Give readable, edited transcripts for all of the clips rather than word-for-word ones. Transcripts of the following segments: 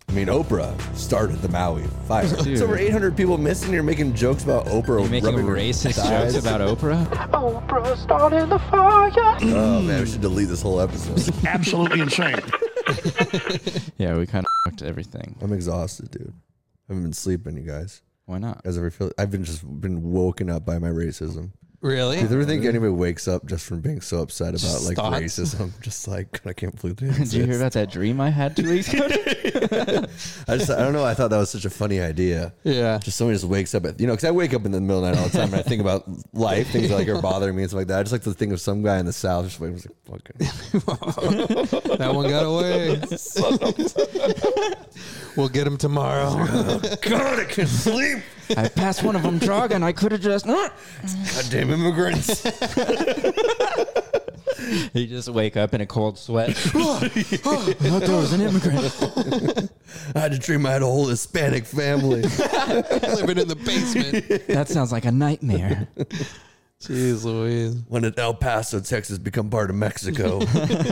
I mean, Oprah started the Maui fire. Dude. It's over 800 people missing. You're making jokes about Oprah. You're making rubbing her racist thighs. jokes about Oprah? Oprah started the fire. Oh, man, we should delete this whole episode. Absolutely insane. Yeah, we kind of fucked everything. I'm exhausted, dude. I haven't been sleeping, you guys. Why not? You guys ever feel? I've been woken up by my racism. Really? Do you ever think anybody wakes up just from being so upset about Just like thoughts? racism? Just like, I can't believe it. Did you hear about that dream I had 2 weeks ago? I don't know. I thought that was such a funny idea. Yeah. Just somebody just wakes up because I wake up in the middle of the night all the time and I think about life, things that like are bothering me and stuff like that. I just like to think of some guy in the South just like, fucking. That one got away. We'll get him tomorrow. God, I can't sleep. I passed one of them jogging. I could have just... Goddamn immigrants. You just wake up in a cold sweat. I thought there was an immigrant. I had a dream I had a whole Hispanic family. Living in the basement. That sounds like a nightmare. Jeez Louise. When did El Paso, Texas become part of Mexico?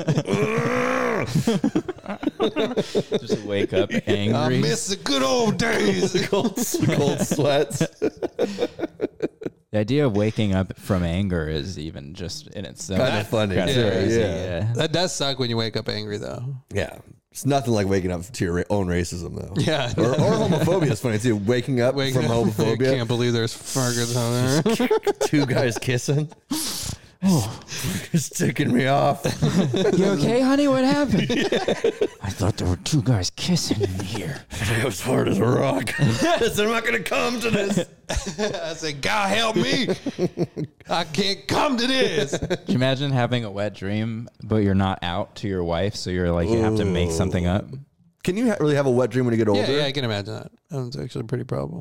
Just wake up angry. I miss the good old days. cold sweats. The idea of waking up from anger is even just in itself Kind of funny. kind of Yeah, crazy. yeah. Yeah. That does suck when you wake up angry, though. Yeah. It's nothing like waking up to your own racism, though. Yeah. Or homophobia is funny, too. Waking up from I homophobia. can't believe there's fuckers on there. 2 guys kissing. Oh, it's ticking me off. You okay, honey? What happened? I thought there were 2 guys kissing in here. It was hard as a rock. I said, I'm not going to come to this. I said, God help me. I can't come to this. Can you imagine having a wet dream, but you're not out to your wife, so you're like, you have to make something up? Can you really have a wet dream when you get older? Yeah, I can imagine that. That's actually a pretty problem.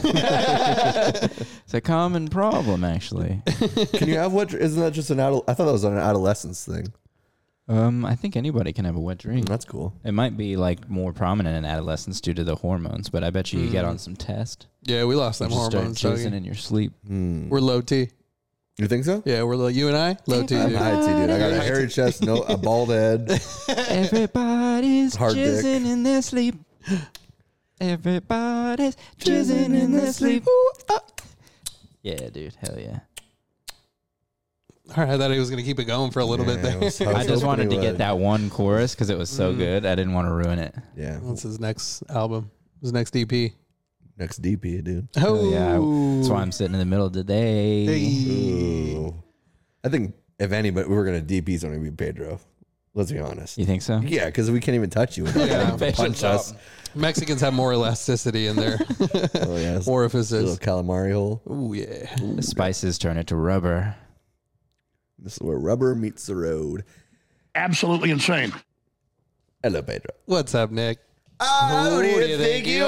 It's a common problem, actually. Can you have wet? Isn't that just I thought that was an adolescence thing. I think anybody can have a wet dream. That's cool. It might be like more prominent in adolescence due to the hormones, but I bet you get on some test. Yeah, we lost them You just start hormones. jizzing Doggy. in your sleep. We're low T. You think so? Yeah, we're low. You and I? Low T, I'm dude. high T, dude. I got a hairy chest, a bald head. Everybody's Hard dick. jizzing in their sleep. Everybody's jizzing in their sleep. Yeah, dude. Hell yeah. All right, I thought he was going to keep it going for a little bit there. I just wanted to get that one chorus because it was so good. I didn't want to ruin it. Yeah. What's his next album? His next EP. Next DP, dude. Oh, yeah. That's why I'm sitting in the middle today. Ooh. I think if anybody, we were going to DP's only be Pedro. Let's be honest. You think so? Yeah, because we can't even touch you. Yeah. Punch us. Mexicans have more elasticity in their Oh, yeah. It's a orifices. little calamari hole. Oh, yeah. The spices turn it to rubber. This is where rubber meets the road. Absolutely insane. Hello, Pedro. What's up, Nick? Who do you think you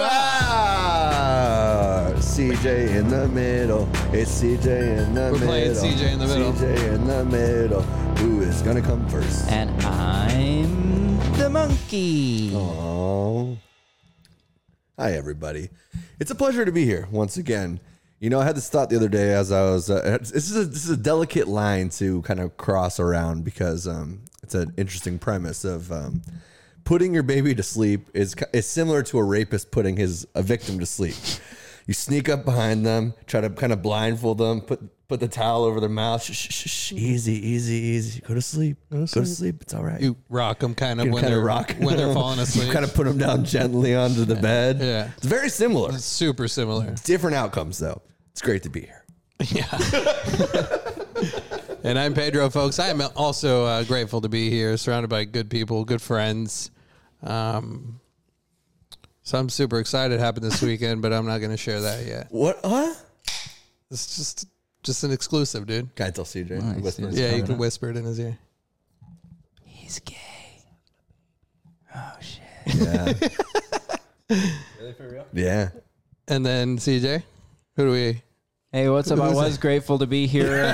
are? CJ in the middle. It's CJ in the middle. We're playing CJ in the middle. CJ in the middle. Who is going to come first? And I'm the monkey. Oh. Hi, everybody. It's a pleasure to be here once again. You know, I had this thought the other day as I was. This is a delicate line to kind of cross around because it's an interesting premise of putting your baby to sleep is similar to a rapist putting a victim to sleep. You sneak up behind them, try to kind of blindfold them, put the towel over their mouth. Shh, shh, shh, easy. Go to sleep. Go to sleep. It's all right. You rock them kind of You when kinda they're rock. when they're falling asleep. You kind of put them down gently onto the bed. Yeah. It's very similar. It's super similar. Different outcomes, though. It's great to be here. Yeah. And I'm Pedro, folks. I am also grateful to be here, surrounded by good people, good friends. So I'm super excited. It happened this weekend, but I'm not going to share that yet. What? Huh? It's just an exclusive, dude. Can I tell CJ? Nice, Whisper. dude. Yeah, you can whisper it in his ear. He's gay. Oh, shit. Yeah. Really, for real? Yeah. And then CJ, who do we? Hey, what's up? I was grateful to be here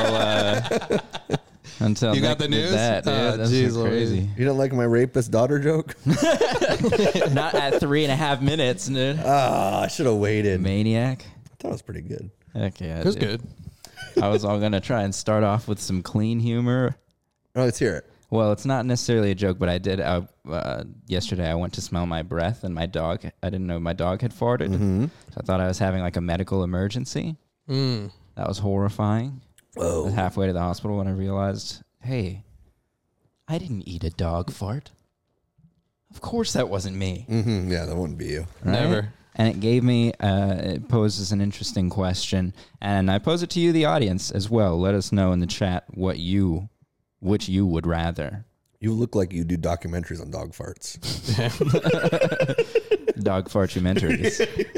until You got Nick the did news? That, dude. Oh, That's geez, so crazy. You don't like my rapist daughter joke? Not at 3.5 minutes, dude. I should have waited. Maniac. I thought it was pretty good. Heck yeah, It was dude. good. I was all gonna try and start off with some clean humor. Oh, let's hear it. Well, it's not necessarily a joke, but I did. Yesterday, I went to smell my breath, and my dog. I didn't know my dog had farted. Mm-hmm. So I thought I was having like a medical emergency. That was horrifying. I was halfway to the hospital when I realized, hey, I didn't eat a dog fart. Of course, that wasn't me. Mm-hmm. Yeah, that wouldn't be you. Right? Never. And it gave me, it poses an interesting question. And I pose it to you, the audience, as well. Let us know in the chat which you would rather. You look like you do documentaries on dog farts. Dog fartumentaries.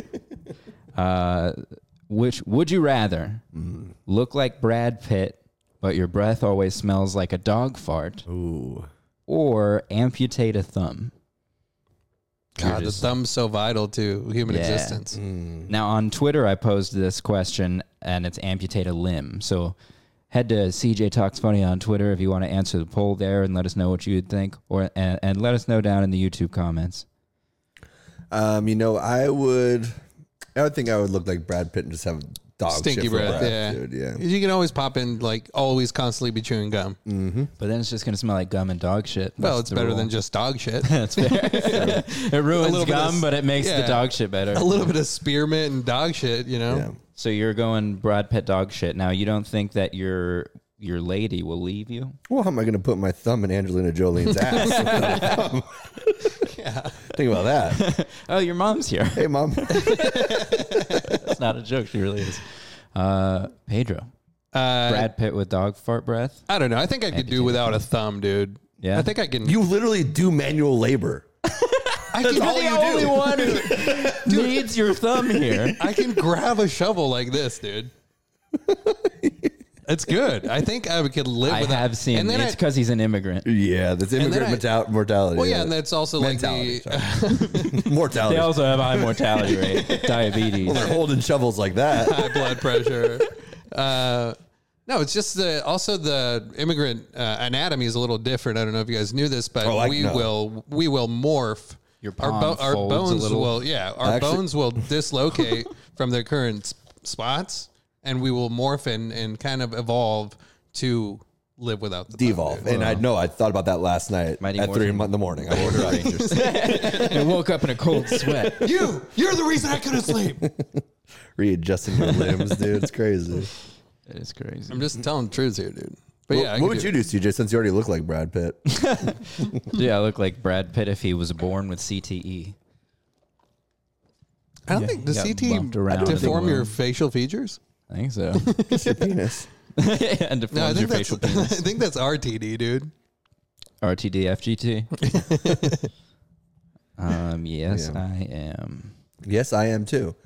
Which would you rather look like Brad Pitt, but your breath always smells like a dog fart, Ooh. or amputate a thumb? God, the thumb's so vital to human existence. Now on Twitter, I posed this question, and it's amputate a limb. So head to CJ Talks Funny on Twitter if you want to answer the poll there and let us know what you'd think, or and let us know down in the YouTube comments. I would think I would look like Brad Pitt and just have dog Stinky shit for breath, dude. Yeah. You can always pop in, like, always constantly be chewing gum. But then it's just going to smell like gum and dog shit. Well, That's it's the better rule. than just dog shit. That's fair. It ruins little bit gum, of- but it makes the yeah. dog shit better. A little bit of spearmint and dog shit, you know? Yeah. So you're going Brad Pitt dog shit. Now, you don't think that your lady will leave you? Well, how am I going to put my thumb in Angelina Jolie's ass? Yeah. Think about that. Oh, your mom's here. Hey, Mom. That's not a joke. She really is. Pedro. Brad Pitt with dog fart breath. I don't know. I think I could do without a thumb, dude. Yeah? I think I can. You literally do manual labor. I That's can, all you Only do. one who needs your thumb here. I can grab a shovel like this, dude. It's good. I think I could live I with that. have seen. And then It's because he's an immigrant. Yeah, that's immigrant mortality. Well, yeah, and that's also mentality. like the Mortality. They also have a high mortality rate, diabetes. They're holding shovels like that. high blood pressure. No, it's just also the immigrant anatomy is a little different. I don't know if you guys knew this, but we will morph. Your Our, palm our folds a bones little. will our Actually- bones will dislocate from their current spots, and we will morph and kind of evolve to live without the Devolve. bone, dude. And I thought about that last night Mighty at 3 in Morphin. the morning. I ordered Rangers. I woke up in a cold sweat. You're the reason I couldn't sleep. Readjusting your limbs, dude. It's crazy. It is crazy. I'm just telling the truth here, dude. But yeah, I What could would you do, CJ, since you already look like Brad Pitt? Yeah, I look like Brad Pitt if he was born with CTE. I don't think does got CT bumped around in the deform your womb. facial features? I think so. Just your penis. And No, I deforms your think that's facial penis. I think that's RTD, dude. RTD FGT. Yes, Yeah. I am. Yes, I am too.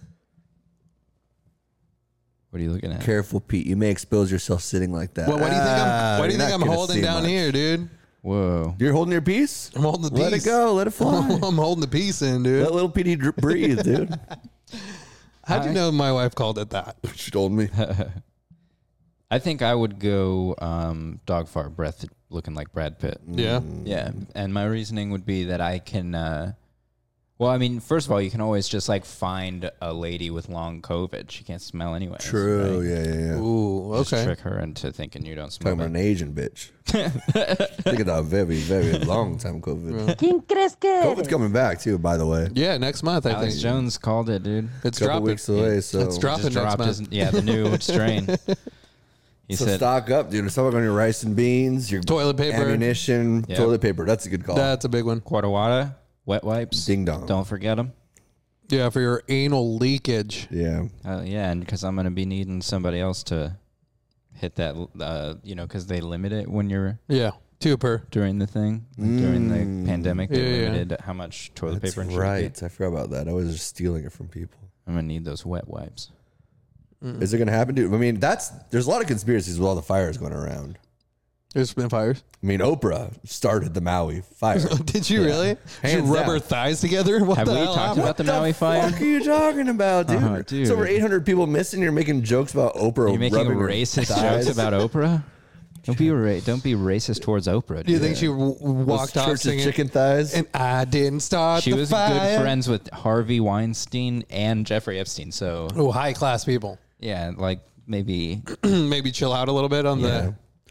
What are you looking at? Careful, Pete. You may expose yourself sitting like that. Well, why do you think I'm? Why do you you're think not I'm gonna holding see down much. here, dude? Whoa. You're holding your piece? I'm holding the piece. Let it go. Let it fly. I'm holding the piece in, dude. Let little Petey breathe, dude. How'd you know my wife called it that? She told me. I think I would go dog fart breath looking like Brad Pitt. Yeah. Yeah. And my reasoning would be that I can well, I mean, first of all, you can always just like find a lady with long COVID. She can't smell anyway. True. Right? Yeah. Ooh. Just Okay. trick her into thinking you don't smell Talking about it. an Asian bitch. Think of that very, very long time COVID. ¿Quién crees que COVID's eres? coming back too, by the way. Yeah. Next month, I Alex think. Jones called it, dude. It's Couple dropping. weeks away, so It's dropping Just next dropped month. his, the new strain. He So said, stock up, dude. Stock on your rice and beans, your Toilet paper. ammunition, Yep. toilet paper. That's a good call. That's a big one. Quadawada, wet wipes. Ding dong. Don't forget them. Yeah, for your anal leakage. Yeah. Yeah, and because I'm going to be needing somebody else to hit that, because they limit it when you're Yeah. 2 per. during the thing. During the pandemic, they Yeah, yeah. limited how much toilet That's paper and shit. right. I forgot about that. I was just stealing it from people. I'm going to need those wet wipes. Is it going to happen, dude? I mean, there's a lot of conspiracies with all the fires going around. There's been fires. I mean, Oprah started the Maui fire. Did you really? Did you Hands rub down. her thighs together? What Have the we hell talked happened? about the Maui fire? What are you talking about, dude? Dude. It's over 800 people missing. You're making jokes about Oprah. You're making rubbing her racist thighs. jokes about Oprah? Don't be racist towards Oprah. Do you dude. think she walked Those off church's singing? chicken thighs. And I didn't start She the was fire. good friends with Harvey Weinstein and Jeffrey Epstein. So, Oh, high class people. yeah, like maybe Maybe chill out a little bit on Yeah.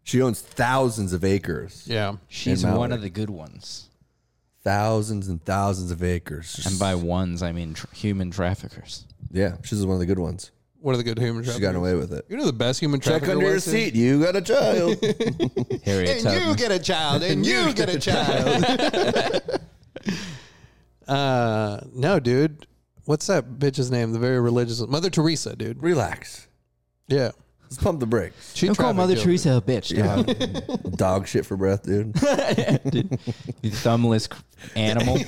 She owns thousands of acres. Yeah. She's In one Maui. of the good ones. Thousands and thousands of acres. And by ones, I mean human traffickers. Yeah, she's one of the good ones. What are the good human She's traffickers? gotten away with it. You know the best human trafficker Check under your was, dude? seat. You got a child. Harriet And you Tubman. get a child, and you get a child. No, dude. What's that bitch's name? The very religious Mother Teresa, dude. Relax. Yeah. Let's pump the brakes. She Don't call trafficked Mother children. Teresa a bitch, dog. Dog shit for breath, dude. You thumbless animal.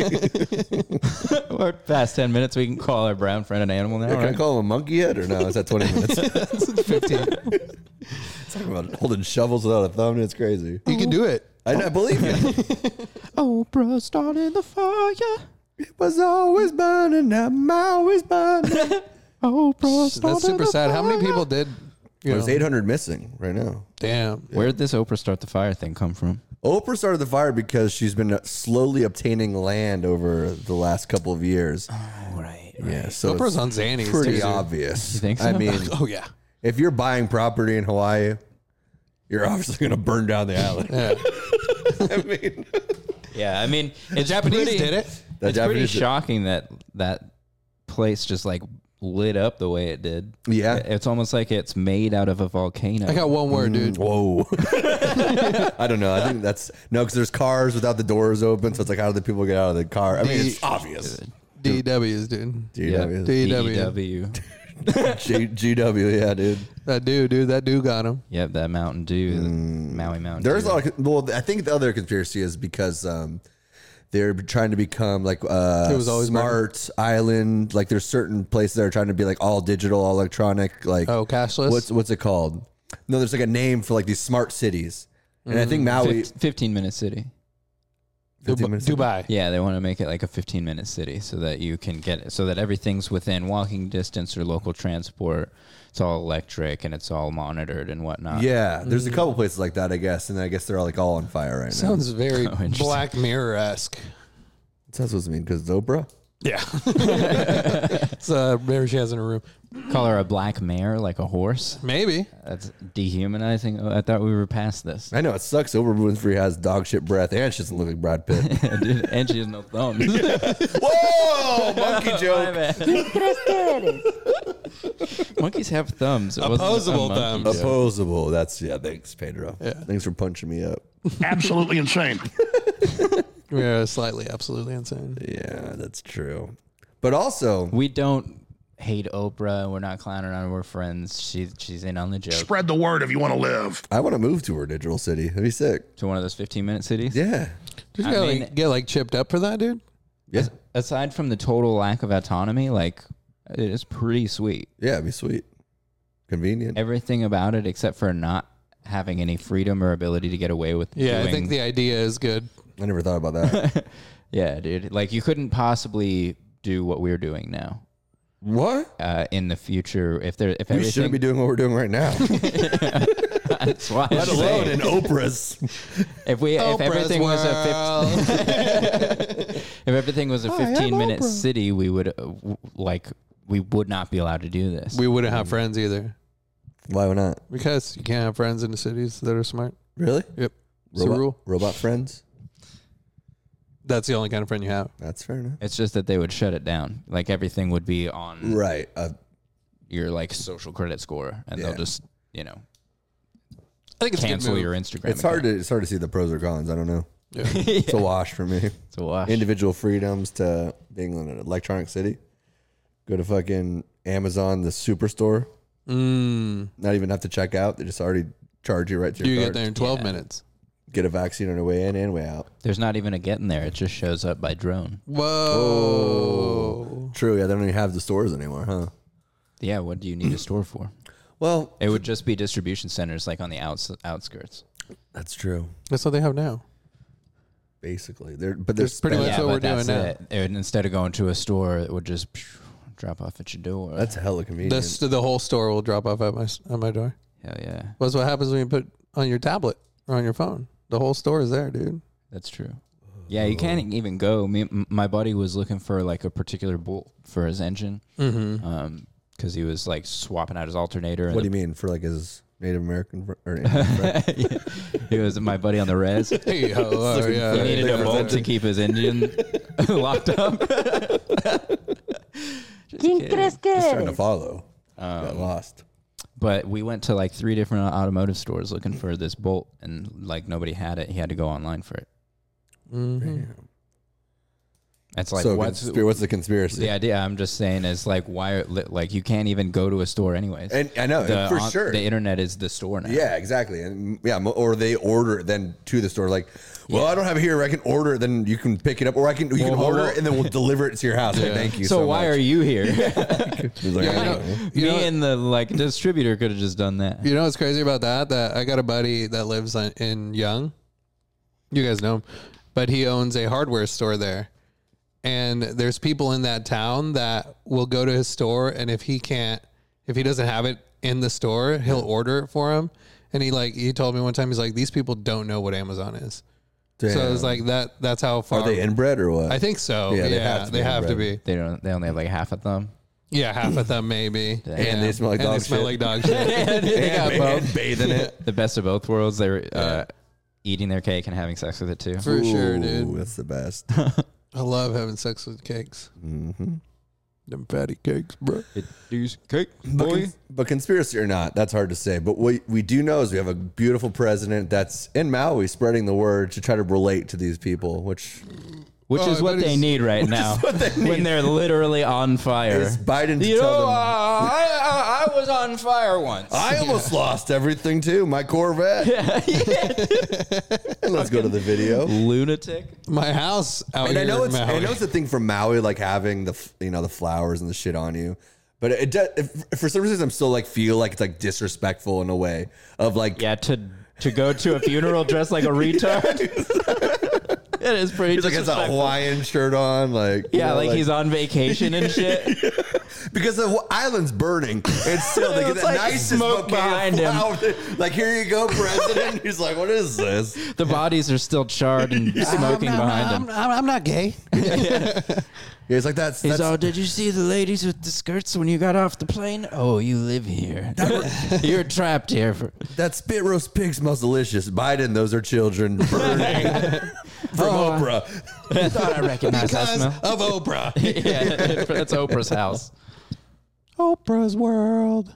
We're past 10 minutes. We can call our brown friend an animal now, Can I right? call him a monkey yet or no? Is that 20 minutes? 15. Talking about holding shovels without a thumb. It's crazy. You can do it. I believe you. Oprah started the fire. It was always burning. I'm always burning. Oprah started That's super the sad. How many fire. people did? You There's know? 800 missing right now. Damn. Where did this Oprah start the fire thing come from? Oprah started the fire because she's been slowly obtaining land over the last couple of years. Oh, right. Yeah, so Oprah's it's on Xannies. pretty too. obvious. You think I so? mean, Oh yeah. if you're buying property in Hawaii, you're obviously going to burn down the island. Yeah. I mean, Yeah, I mean, it's Japanese pretty, did it. the It's pretty Japanese- shocking that that place just like lit up the way it did. Yeah. It's almost like it's made out of a volcano. I got one word, dude. Whoa. I don't know. I think that's no, because there's cars without the doors open. So it's like, how do the people get out of the car? I mean, it's obvious. DWs, dude. GW. DW. GW, yeah, dude. That dude. That dude got him. Yep, that Mountain Dew, the Maui Mountain There's Dew. a lot of, well, I think the other conspiracy is because they're trying to become like was always smart island. Like there's certain places that are trying to be like all digital, all electronic. Like Oh, cashless. what's it called? No, there's like a name for like these smart cities. And I think Maui, 15-minute city. 15 minutes. Dubai. Yeah, they want to make it like a 15-minute city so that you can get it, so that everything's within walking distance or local transport. It's all electric and it's all monitored and whatnot. Yeah, there's a couple places like that, I guess, and I guess they're all like all on fire right now. Sounds very interesting. Black Mirror esque. What's that supposed to mean? Because it's Oprah? Yeah. It's mirror she has in her room. Call her a black mare, like a horse. Maybe. That's dehumanizing. Oh, I thought we were past this. I know it sucks. Oprah Winfrey has dog shit breath, and she doesn't look like Brad Pitt. Dude, and she has no thumbs. Whoa, monkey My joke. bad. Monkeys have thumbs. It wasn't a Opposable monkey thumbs. joke. Opposable. That's thanks, Pedro. Yeah. Thanks for punching me up. Absolutely insane. Yeah, slightly, absolutely insane. Yeah, that's true. But also, We don't hate Oprah. We're not clowning on her. We're friends. She's in on the joke. Spread the word if you want to live. I want to move to her digital city. That'd be sick. To one of those 15-minute cities. Yeah. Did you I gotta, mean- get like chipped up for that, dude? Yeah. Aside from the total lack of autonomy, like it is pretty sweet. Yeah, it'd be sweet. Convenient. Everything about it, except for not having any freedom or ability to get away with. Yeah, I doing- think the idea is good. I never thought about that. Yeah, dude. Like you couldn't possibly do what we're doing now. What? In the future, if We everything, shouldn't be doing what we're doing right now. that's why I'm Let alone saying, in Oprah's. if everything was a 15, if everything was a 15-minute city, we would we would not be allowed to do this. We wouldn't have friends either. Why not? Because you can't have friends in the cities that are smart. Really? Yep. It's a rule. Robot friends? That's the only kind of friend you have. That's fair enough. It's just that they would shut it down. Like everything would be on Right. your like social credit score, and Yeah. they'll just I think it's a good cancel move. your Instagram. It's hard to see the pros or cons. I don't know. Yeah. It's a wash for me. It's a wash. Individual freedoms to being in an electronic city. Go to fucking Amazon, the superstore. Not even have to check out. They just already charge you right through You your get card. there in 12 minutes. Get a vaccine on the way in and way out. There's not even a getting there. It just shows up by drone. Whoa. True. Yeah, they don't even have the stores anymore, huh? Yeah, what do you need a store for? Well, It would just be distribution centers like on the outskirts. that's true. That's what they have now. Basically, but there's pretty much Yeah, what but we're doing that's now. it. And instead of going to a store, it would just drop off at your door. That's hella convenient. The whole store will drop off at my door. Hell yeah. That's what happens when you put on your tablet or on your phone. The whole store is there, dude. That's true. Yeah, you can't even go. My buddy was looking for like a particular bolt for his engine, because he was like swapping out his alternator. And What do you mean for like his Native American or Indian. He was my buddy on the res. Hey, yeah. He needed a bolt to keep his engine locked up. Just trying to follow. Got lost. But we went to like 3 different automotive stores looking for this bolt, and like nobody had it. He had to go online for it. Damn. It's like So what's the conspiracy? the idea? I'm just saying is like why like you can't even go to a store anyways. And I know for sure the internet is the store now. Yeah, exactly. And or they order it then to the store. Like, well, I don't have it here. I can order it. Then you can pick it up, or you can order it and then we'll deliver it to your house. Like, thank you. So why much. are you here? Like, Me and the like distributor could have just done that. You know what's crazy about that? That I got a buddy that lives in Young. You guys know him, but he owns a hardware store there. And there's people in that town that will go to his store, and if he doesn't have it in the store, he'll order it for him. And he told me one time, he's like, these people don't know what Amazon is. Damn. So it's like that's how far. Are they inbred or what? I think so. Yeah, they have to be. They only have like half of them. Yeah, half of them maybe. And they smell like dog shit. Smell like dog shit. They got both. Bathe in it. The best of both worlds. They're eating their cake and having sex with it too. For sure, dude. That's the best. I love having sex with cakes. Mm-hmm. Them fatty cakes, bro. Cake, boy. But conspiracy or not, that's hard to say. But what we do know is we have a beautiful president that's in Maui spreading the word to try to relate to these people, which is what they need right now when they're literally on fire. is Biden to tell them. I was on fire once. I almost lost everything too, my Corvette. Let's go to the video. Lunatic. My house out And here. I know it's a thing from Maui, like having the flowers and the shit on you. But for some reason, I'm still like feel like it's like disrespectful in a way of like to go to a funeral dressed like a retard. It is pretty. He's like has a Hawaiian shirt on, like like he's on vacation and shit. Because the island's burning, and still they get that like nice smoke behind him. Like, here you go, president. He's like, what is this? The bodies are still charred and smoking behind him. I'm not gay. Yeah, he's like that's. Did you see the ladies with the skirts when you got off the plane? Oh, you live here. You're trapped here. That spit roast pig smells delicious. Biden, those are children burning from Oprah. I thought I recognized that smell. Of Oprah. Yeah, that's Oprah's house. Oprah's world.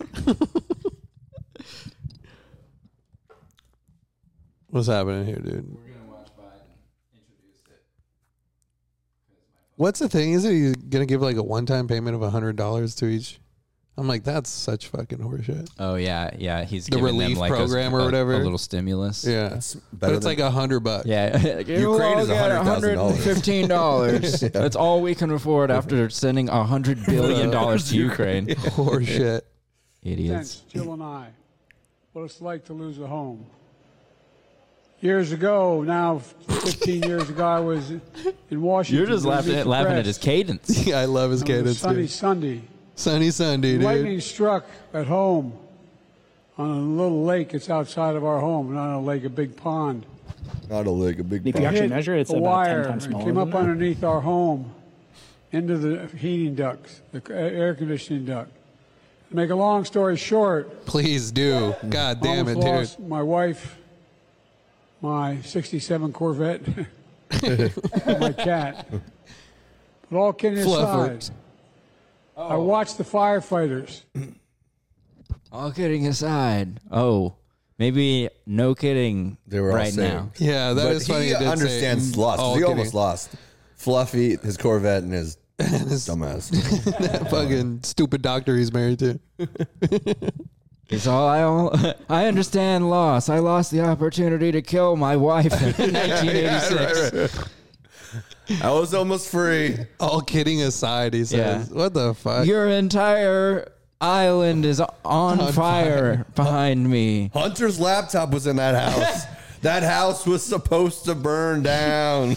What's happening here, dude? We're gonna watch Biden introduce it. What's the thing? Is it he's gonna give like a one-time payment of $100 to each? I'm like, that's such fucking horseshit. Oh yeah. He's The giving relief them like program or a whatever? a little stimulus. Yeah, but it's like $100. Yeah, Ukraine is $100,000. $115. That's all we can afford after sending $100 billion to Ukraine. Horseshit. Idiots. Jill and I, what it's like to lose a home. Years ago, now 15 years ago, I was in Washington. You're just laughing at his cadence. Yeah, I love his cadence. Sunny Sunday. Sunny Sunday, dude. Lightning struck at home on a little lake. It's outside of our home, not a lake, a big pond. Not a lake, a big If you actually Hit measure it, it's a about wire 10 times and smaller came than up that. underneath our home into the heating ducts, the air conditioning duct. To make a long story short, Please do. God damn it, almost dude. lost my wife, my 67 Corvette, and my cat. But all kidding Fluffer. aside, I watched the firefighters. All kidding aside. Oh, maybe no kidding They were all right saved. now. Yeah, that But is funny. he you did say understands loss. all He kidding. almost lost. Fluffy, his Corvette, and his dumbass. That fucking stupid doctor he's married to. It's I understand loss. I lost the opportunity to kill my wife in 1986. Right. I was almost free. All kidding aside, he says, Yeah. "What the fuck?" Your entire island is on fire behind me. Hunter's laptop was in that house. That house was supposed to burn down.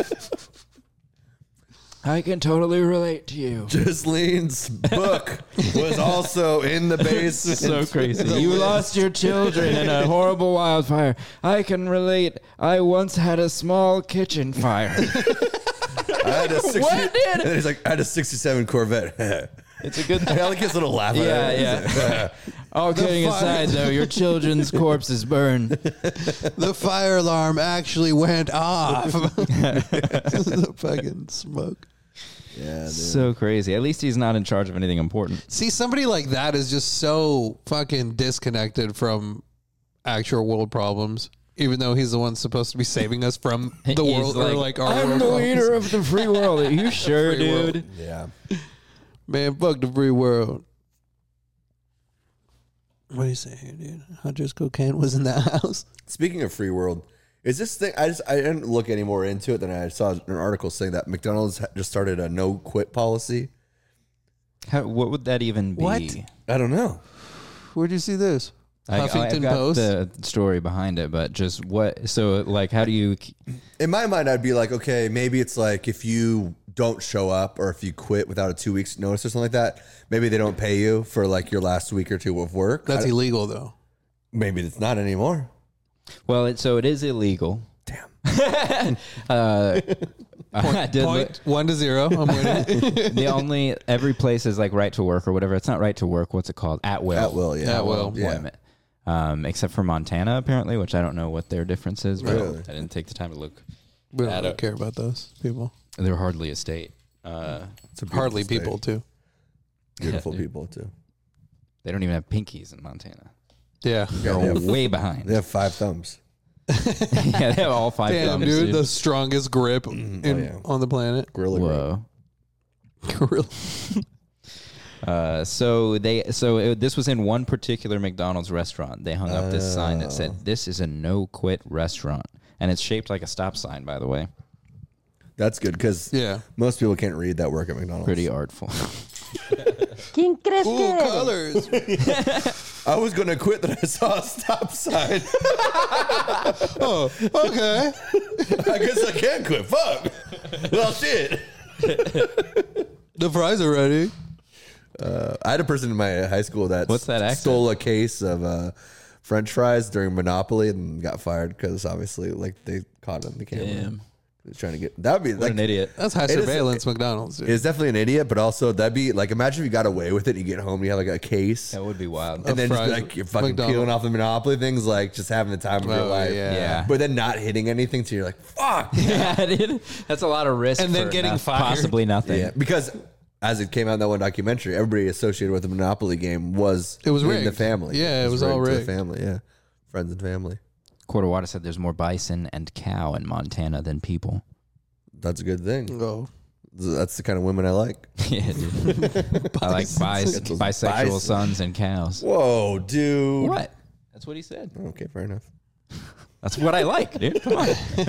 I can totally relate to you. Gisleen's book was also in the basement. So crazy. You lost your children in a horrible wildfire. I can relate. I once had a small kitchen fire. I had a 60, What, dude? And then he's like, I had a 67 Corvette. It's a good I like his little laugh. Yeah. All kidding aside, though, your children's corpses burn. The fire alarm actually went off. The fucking smoke. Yeah, dude. So crazy. At least he's not in charge of anything important. See, somebody like that is just so fucking disconnected from actual world problems, even though he's the one supposed to be saving us from the He's world or like our I'm world the problems. leader of the free world. Are you sure, Free world. dude? Yeah. Man, fuck the free world. What do you say here, dude? Hunter's cocaine was in that house. Speaking of free world, is this thing? I didn't look any more into it than I saw an article saying that McDonald's just started a no quit policy. What would that even be? What? I don't know. Where'd you see this? I've Huffington got Post. the story behind it, but just what? So, like, how do you? In my mind, I'd be like, okay, maybe it's like if you don't show up or if you quit without a 2 weeks notice or something like that, maybe they don't pay you for like your last week or two of work. That's illegal, though. Maybe it's not anymore. Well, it is illegal. Damn. I did Point 1-0. I'm winning. every place is like right to work or whatever. It's not right to work. What's it called? At will. At will, yeah. At will, yeah. employment. Except for Montana, apparently, which I don't know what their difference is. But Really? I didn't take the time to look. We don't Add really up. care about those people. They're hardly a state. It's a beautiful Hardly state. people, too. Beautiful Yeah, dude. people too. They don't even have pinkies in Montana. Yeah. They're they have- way behind. They have 5 thumbs. Yeah, they have all 5 Damn, thumbs, dude, the strongest grip yeah. on the planet. Gorilla Grip. Whoa. Gorilla. This was in one particular McDonald's restaurant. They hung up this sign that said, "This is a no quit restaurant," and it's shaped like a stop sign. By the way, That's good because Yeah. most people can't read that work at McDonald's. pretty artful. ¿Quién crees que Cool eres? colors. I was gonna quit, then I saw a stop sign. Oh, okay. I guess I can quit. Fuck. Well, shit. The fries are ready. I had a person in my high school that What's that accent? stole a case of French fries during Monopoly and got fired because obviously, like, they caught it on the camera. Damn. They're trying to get that would be What like an idiot. That's high It is- surveillance McDonald's, dude. It's definitely an idiot, but also that'd be like imagine if you got away with it. And you get home, you have like a case, That would be wild. and then just be fries like you're fucking McDonald's. peeling off the Monopoly things, like just having the time of your Oh, life. yeah. Yeah. But then not hitting anything, so you're like, fuck. Yeah, dude. That's a lot of risk. And then for getting fired. Possibly nothing. Yeah, because as it came out in that one documentary, everybody associated with the Monopoly game was It was in rigged. the family. Yeah, it was all to the rigged. family, yeah, friends and family. Quarterwater said there's more bison and cow in Montana than people. That's a good thing. Oh. That's the kind of women I like. Yeah, dude. I like Those bisexual bison. sons and cows. Whoa, dude. What? That's what he said. Okay, fair enough. That's what I like, dude. Come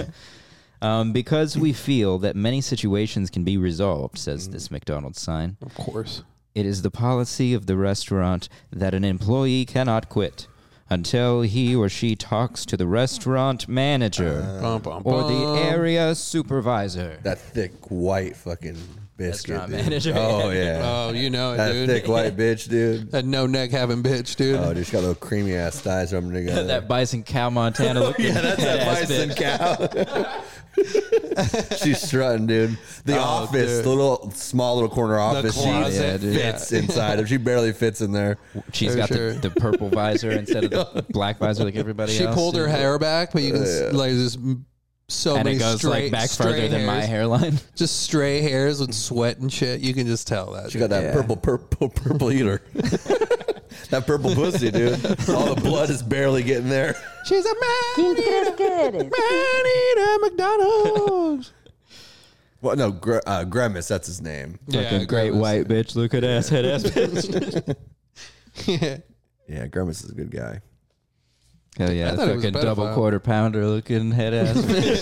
on. Because we feel that many situations can be resolved, says this McDonald's sign, Of course. it is the policy of the restaurant that an employee cannot quit until he or she talks to the restaurant manager Bum, bum, or the bum. area supervisor. That thick white fucking biscuit. Restaurant dude. manager. Oh yeah. Oh, you know it, That dude. thick white bitch, dude. That no neck having bitch, dude. Oh, dude, she's got little creamy ass thighs rubbing together. That bison cow Montana looking yeah, that's that head-ass bison bitch. cow. She's strutting, dude. The office, dude. the little small little corner office, closet. she Yeah, dude. fits inside of. She barely fits in there. She's For got sure. the purple visor instead of the black visor like everybody She else. pulled her dude. hair back, but you can like just so And many it goes straight, like back stray further than my hairs. hairline. Just stray hairs with sweat and shit. You can just tell that. She got that Yeah. purple eater. That purple pussy, dude. All the blood is barely getting there. She's a man. ¿Quién crees que eres? Man eater McDonald's. Well, no, Grimace, that's his name. Fucking great white bitch. Look at ass, head ass bitch. Yeah. Yeah, Grimace is a good guy. Hell yeah. I thought it was a Fucking double pedophile. quarter pounder looking head ass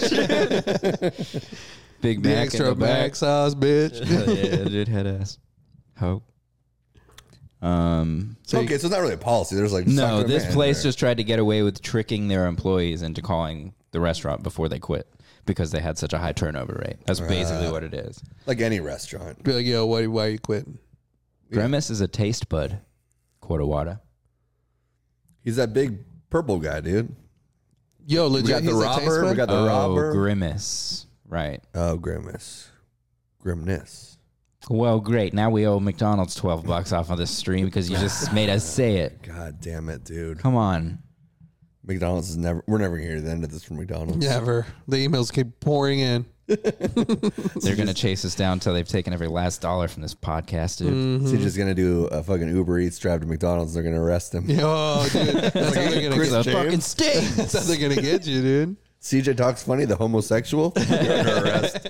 bitch. Big The Mac extra in the back. back sauce, bitch. Hell yeah, dude, head ass. Hope. Okay, so it's not really a policy. There's like No, sucking a this man place there. just tried to get away with tricking their employees into calling the restaurant before they quit because they had such a high turnover rate. That's basically what it is. like any restaurant. Be like, yo, why are you quitting? Grimace is a taste bud. Quarter water. He's that big purple guy, dude. Yo, We legit. got the he's a taste robber. We bud? got the robber. Grimace. Right. Oh, Grimace. Grimness. Well, great. Now we owe McDonald's $12 off of this stream because you just made us say it. God damn it, dude. Come on. McDonald's is never. We're never gonna hear the end of this from McDonald's. Never. The emails keep pouring in. They're going to chase us down until they've taken every last dollar from this podcast, dude. So he's just gonna do a fucking Uber Eats drive to McDonald's. They're gonna arrest him. Oh, dude. That's how they're going to Chris get James. Fucking steak. That's how they're going to get you, dude. CJ Talks Funny, the homosexual. They're under arrest.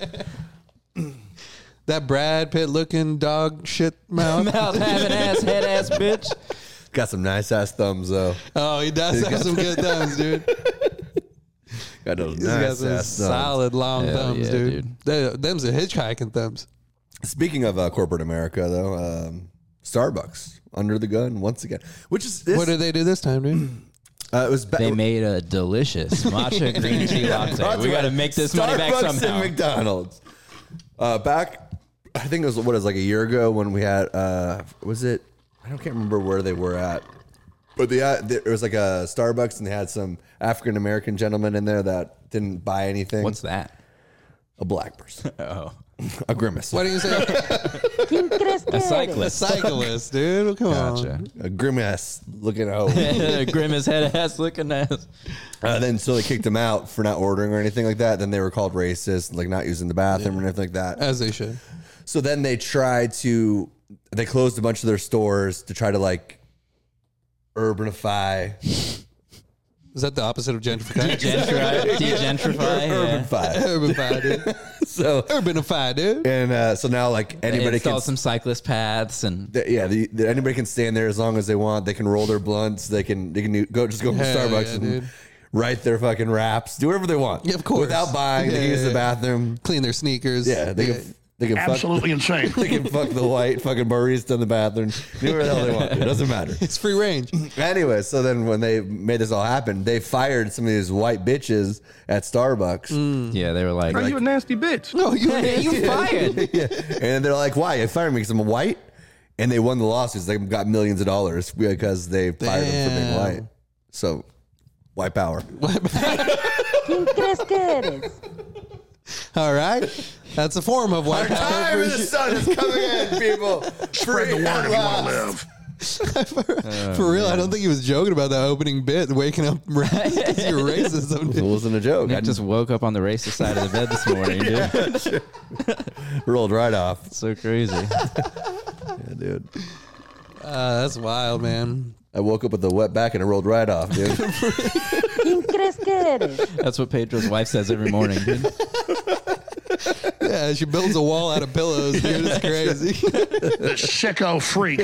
That Brad Pitt looking dog shit mouth. Mouth having ass, head ass bitch. Got some nice ass thumbs though. Oh, he does have some good thumbs, dude. Got those He's got nice some ass thumbs. solid long Hell thumbs, yeah, dude. Them's are hitchhiking thumbs. Speaking of corporate America, though, Starbucks under the gun once again. Which is this, What did they do this time, dude? it was They made a delicious matcha green tea latte. That's We got to right. make this money back Starbucks somehow. and McDonald's. Back, I think it was like a year ago when we had. Was it? I can't remember where they were at, but it was like a Starbucks and they had some African American gentleman in there that didn't buy anything. What's that? A black person? Oh, A grimace. Why do you say ¿Quién crees que a eres? cyclist. cyclist, dude? Come Gotcha. on. A grimace looking at home. Grimace head ass looking ass. Then so they kicked him out for not ordering or anything like that. Then they were called racist, like not using the bathroom or anything like that. As they should. So then they closed a bunch of their stores to try to like urbanify. Is that the opposite of gentrification? Degentrify. Yeah. Urbanify. Urbanify, dude. So Urbanify, dude. and so now like anybody Install can some cyclist paths and anybody can stand there as long as they want. They can roll their blunts. They can go to Hell Starbucks yeah, and dude. write their fucking raps. Do whatever they want. Yeah, of course. Without buying. They can use the bathroom. Clean their sneakers. Yeah, they can fuck. Absolutely insane. They can fuck the white fucking barista in the bathroom. Do whatever the hell they want. It doesn't matter. It's free range. Anyway, so then when they made this all happen, they fired some of these white bitches at Starbucks. yeah, they were like, Are you a nasty bitch? No, you you fired. Yeah. And they're like, why? You fired me because I'm a white? And they won the lawsuits. They got millions of dollars because they fired them for being Damn. white. So, white power. ¿Quién crees que eres? All right. That's a form of white power. Time in the sun is coming in, people. Spread the word if you want to live. For real, I don't think he was joking about that opening bit, waking up because you're racism. It Dude. wasn't a joke. I just woke up on the racist side of the bed this morning, dude. rolled right off. So crazy. Yeah, dude. That's wild, man. I woke up with a wet back and it rolled right off, dude. ¿Quién crees que eres? That's what Pedro's wife says every morning, dude. Yeah, she builds a wall out of pillows, dude. It's crazy. The sicko freak.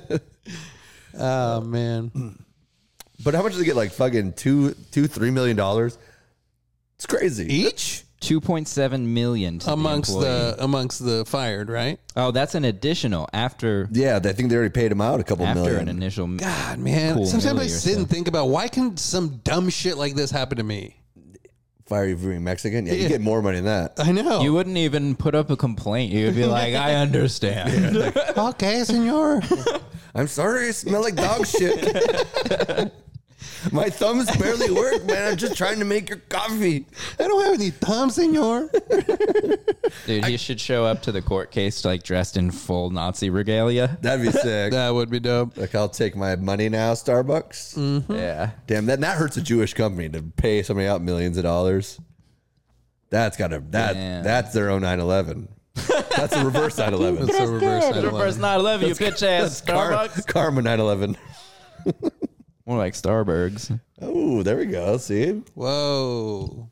Oh, man. But how much do they get? Like fucking $3 million? It's crazy. Each? 2.7 million to Amongst the employee. amongst the fired, right? Oh, that's an additional after Yeah, I think they already paid him out a couple an million. initial. God, man. Cool Sometimes I milli or sit and so. think about why can some dumb shit like this happen to me? Fire you for being Mexican? Yeah, Yeah. you get more money than that. I know. You wouldn't even put up a complaint. You would be like, I understand. Okay, senor. I'm sorry, I smell like dog shit. My thumbs barely work, man. I'm just trying to make your coffee. I don't have any thumbs, senor. Dude, he should show up to the court case like dressed in full Nazi regalia. That'd be sick. That would be dope. Like, I'll take my money now, Starbucks. Yeah. Damn, that hurts a Jewish company to pay somebody out millions of dollars. That's that's their own 9/11. That's a reverse 9/11. It's a reverse Crees que 9/11. Reverse 9/11, you bitch ass Starbucks. Karma 9/11. More like Starbucks. Oh, there we go. See? Whoa.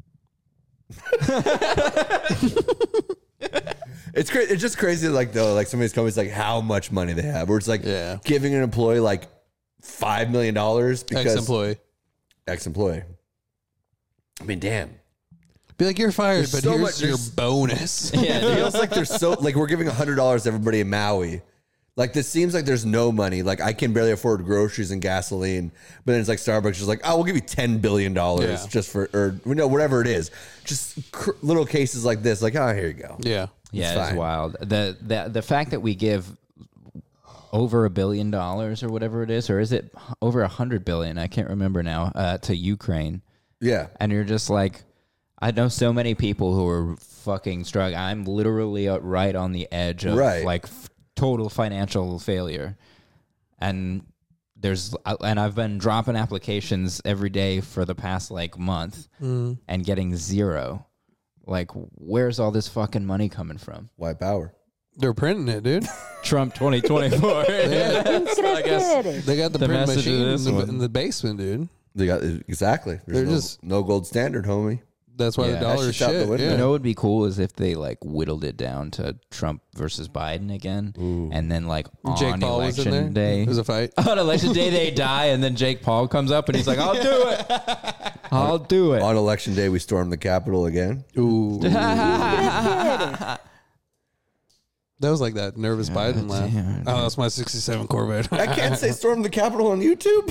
It's crazy. It's just crazy, like though, like some of these companies, like how much money they have. Where it's like Yeah. giving an employee like $5 million because Ex-employee. I mean, damn. Be like, you're fired, There's but so here's much- your there's- bonus. Yeah, It dude. feels like there's so like we're giving $100 to everybody in Maui. Like this seems like there's no money. Like I can barely afford groceries and gasoline, but then it's like Starbucks is like, oh, we'll give you $10 billion Yeah. just for, or you know, whatever it is. Just little cases like this. Like, oh, here you go. Yeah. Yeah, It's it's fine. wild. The fact that we give over $1 billion or whatever it is, or is it over 100 billion? I can't remember now. To Ukraine, Yeah. and you're just like, I know so many people who are fucking struggling. I'm literally right on the edge of like total financial failure. And I've been dropping applications every day for the past like month and getting zero. Like, where's all this fucking money coming from? White power. They're printing it, dude. Trump 2024. ¿Quién crees que eres? They got the The print message machine of this in the basement, dude. They got exactly. They're There's just- no gold standard, homie. That's why Yeah. the dollar That's is just out the shit. window. Yeah. You know what would be cool is if they like whittled it down to Trump versus Biden again, and then like on Jake Paul was in election there. day, It was a fight. on election day they die, and then Jake Paul comes up and he's like, "I'll do it, I'll do it." On election day, we stormed the Capitol again. Ooh. ¿Quién crees que eres? That was like that nervous Biden laugh. damn. Oh, that's my 67 Corvette. I can't say storm the Capitol on YouTube.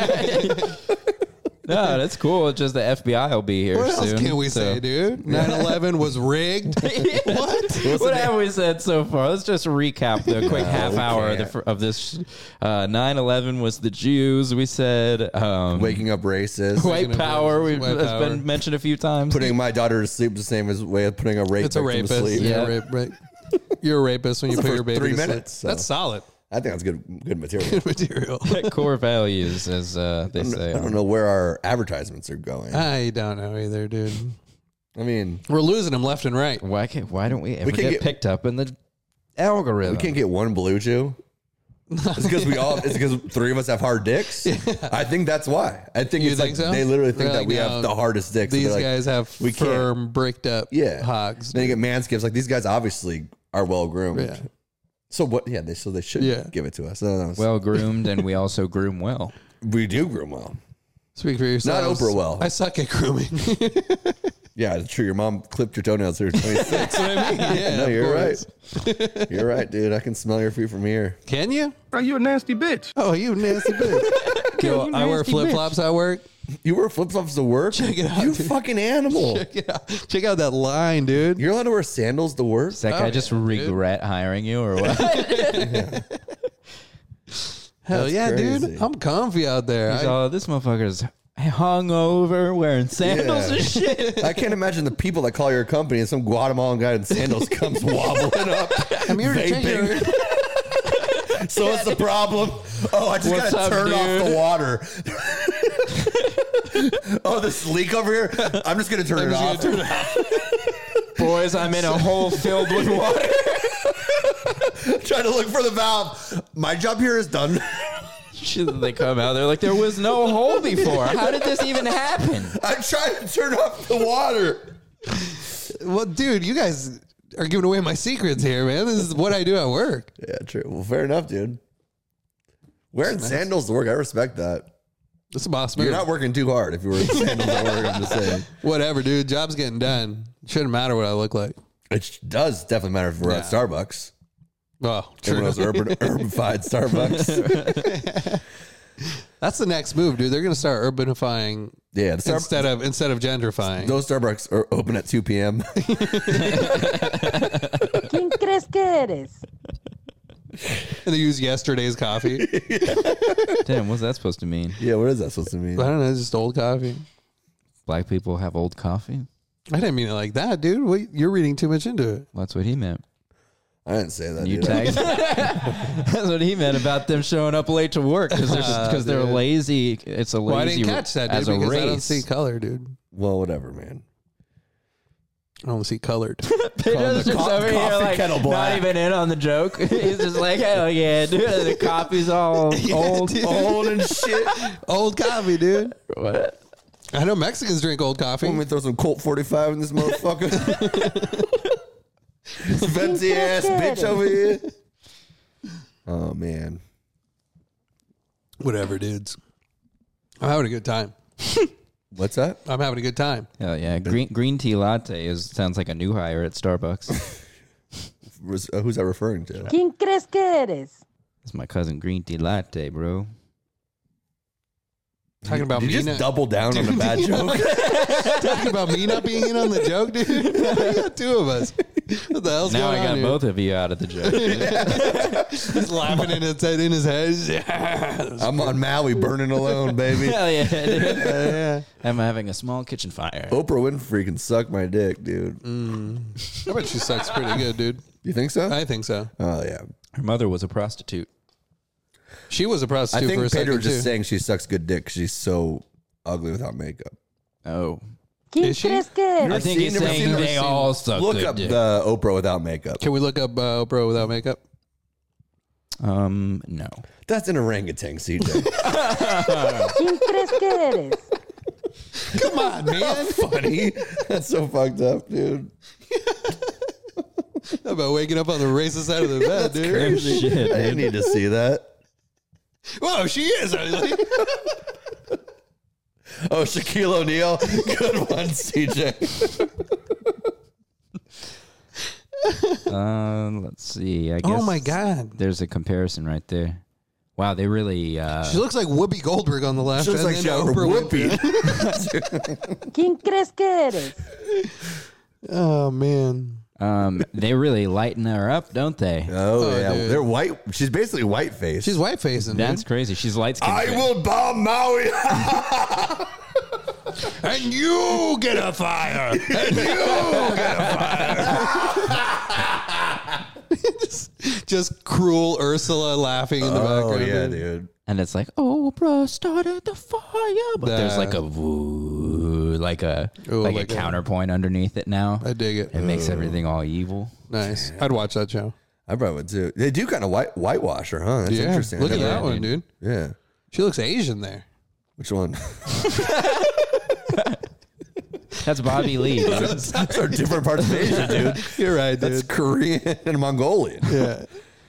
No, that's cool. It's just the FBI will be here What soon. else can we say, dude? 9/11 was rigged. What? What have we said so far? Let's just recap the quick half hour of this. 9/11 was the Jews. We said Waking up racist. white power. White It's power. been mentioned a few times. Putting my daughter to sleep the same as way of putting a rape It's a victim to rapist. sleep. Yeah, Yeah. You're a rapist when you That's the put your first baby 3 to sleep. minutes, so. That's solid I think that's good material. good material. Core values, as they say. I don't know where our advertisements are going. I don't know either, dude. I mean, We're losing them left and right. Why don't we ever can get get- picked up in the algorithm? we can't get one Blue Chew. It's because it's because 3 of us have hard dicks. I think that's why. I think You it's think like so? they literally think They're that like, we no, have the hardest dicks. These They're like, guys have we can't. firm, bricked up hogs. Then you get Manscaped's like these guys obviously are well groomed. Yeah. So what? Yeah, they should give it to us. No, well groomed, and we also groom well. we do groom well. Speak for yourself. Oprah well. I suck at grooming. Yeah, it's true. Your mom clipped your toenails when you were 26. That's what I mean. Yeah, No, of you're course. right. You're right, dude. I can smell your feet from here. Can you? Are you a nasty bitch? Oh, you nasty bitch. Yo, I wear flip flops at work. You wear flip flops to work? Check it out, You dude. fucking animal. Check out that line, dude. You're allowed to wear sandals to work? Does that guy just regret hiring you, or what? Hell That's yeah, crazy. dude. I'm comfy out there. He's all, this motherfucker's hungover, wearing sandals Yeah. and shit. I can't imagine the people that call your company and some Guatemalan guy in sandals comes wobbling up. I'm here to check your... vaping. So what's the problem? Oh, I just What's gotta up, turn off dude? the water. Oh, this leak over here? I'm just gonna turn it off. Boys, I'm in a hole filled with water. Trying to look for the valve. My job here is done. Shit, they come out, they're like, there was no hole before. How did this even happen? I'm trying to turn off the water. Well, dude, you guys are giving away my secrets here, man. This is what I do at work. Yeah, true. Well, fair enough, dude. Wearing sandals to work, I respect that. This is a boss move. You're not working too hard if you're wearing sandals at work, I'm just saying. Whatever, dude. Job's getting done. Shouldn't matter what I look like. It does definitely matter if we're at Yeah. Starbucks. Oh, One of true. those urbanified Starbucks. That's the next move, dude. They're gonna start urbanifying Yeah, the instead of gentrifying. those Starbucks are open at 2 p.m. ¿Quién crees que eres? And they use yesterday's coffee. Damn, what's that supposed to mean? Yeah, what is that supposed to mean? I don't know, just old coffee. Black people have old coffee? I didn't mean it like that, dude. What, you're reading too much into it. Well, that's what he meant. I didn't say that. You dude. tagged. That's what he meant about them showing up late to work because they're dude. lazy. It's a lazy. Well, I didn't catch that, dude, as a because race. I don't see color, dude. Well, whatever, man. I don't see colored. Pedro's the just over here coffee like kettle not black. even in on the joke. He's just like, hell yeah, dude. The coffee's all old, dude. old and shit. Old coffee, dude. What? I know Mexicans drink old coffee. Want me to throw some Colt 45 in this motherfucker? This fancy ass bitch over here. Oh, man. Whatever, dudes. I'm having a good time. What's that? I'm having a good time. Hell yeah, green tea latte sounds like a new hire at Starbucks. Who's that referring to? ¿Quién crees que eres? It's my cousin Green Tea Latte, bro. Talking about Did me you just double down on the bad joke? Talking about me not being in on the joke, dude. You got two of us. What the hell's Now going I got on here? both of you out of the joke. He's laughing in his head. I'm on Maui burning alone, baby. Hell yeah, dude. Yeah. I'm having a small kitchen fire. Oprah Winfrey can suck my dick, dude. I bet she sucks pretty good, dude. You think so? I think so. Oh yeah. Her mother was a prostitute. She was a I prostitute think for a Pedro second was just too. saying she sucks good dick because she's so ugly without makeup. Oh. ¿Quién Is she? crees que eres? I think he's never saying seen her. they all suck Look good up dick. the Oprah without makeup. Can we look up Oprah without makeup? No. That's an orangutan, CJ. ¿Quién crees que eres? Come on, man. Funny. That's so fucked up, dude. How about waking up on the racist side of the bed, dude? Crazy. Shit, I didn't need to see that. Whoa, she is ugly. Oh, Shaquille O'Neal. Good one, CJ. Let's see. I guess Oh my God. There's a comparison right there. Wow, they really. She looks like Whoopi Goldberg on the left. She looks and like then she Oprah whoopee. Winfrey. ¿Quién crees que eres? Oh man. They really lighten her up, don't they? Oh, yeah. dude. They're white. She's basically white face. She's white facing. That's crazy. She's light skinned. I will bomb Maui. And you get a fire. And you get a fire. just cruel Ursula laughing in the Oh, background. yeah, dude. And it's like, Oprah started the fire. But there's Nah. like a woo, like a Ooh, like a like a- counterpoint underneath it now. I dig it. It makes everything all evil. Nice. I'd watch that show. I probably would too. They do kind of whitewash her, huh? That's Yeah. interesting. Look I at never- that one, dude. Yeah. She looks Asian there. Which one? That's Bobby Lee. dude. Those are different parts of Asia, dude. You're right, That's dude. Korean and Mongolian. Yeah.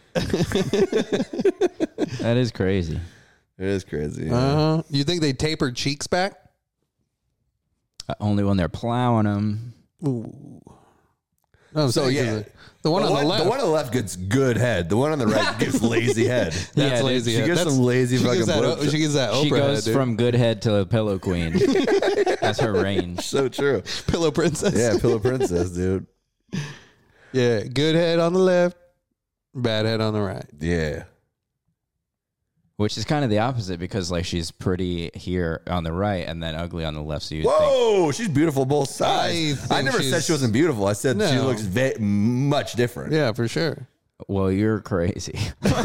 That is crazy. It is crazy. Yeah. You think they tape her cheeks back? Only when they're plowing them. Ooh. No, I'm So, saying, yeah. 'cause the one on the left. The one on the left gets good head. The one on the right gives lazy head. That's Yeah, dude. lazy. She head. gets That's- some lazy she fucking gets that, blow- she gets that Oprah She goes head, dude. from good head to pillow queen. That's her range. So true. Pillow Princess. Yeah, Pillow Princess, dude. Yeah. Good head on the left, bad head on the right. Yeah. Which is kind of the opposite because like she's pretty here on the right and then ugly on the left. So you think Whoa, she's beautiful both sides. I think never said she's- she wasn't beautiful. I said she No. looks much different. Yeah, for sure. well, you're crazy.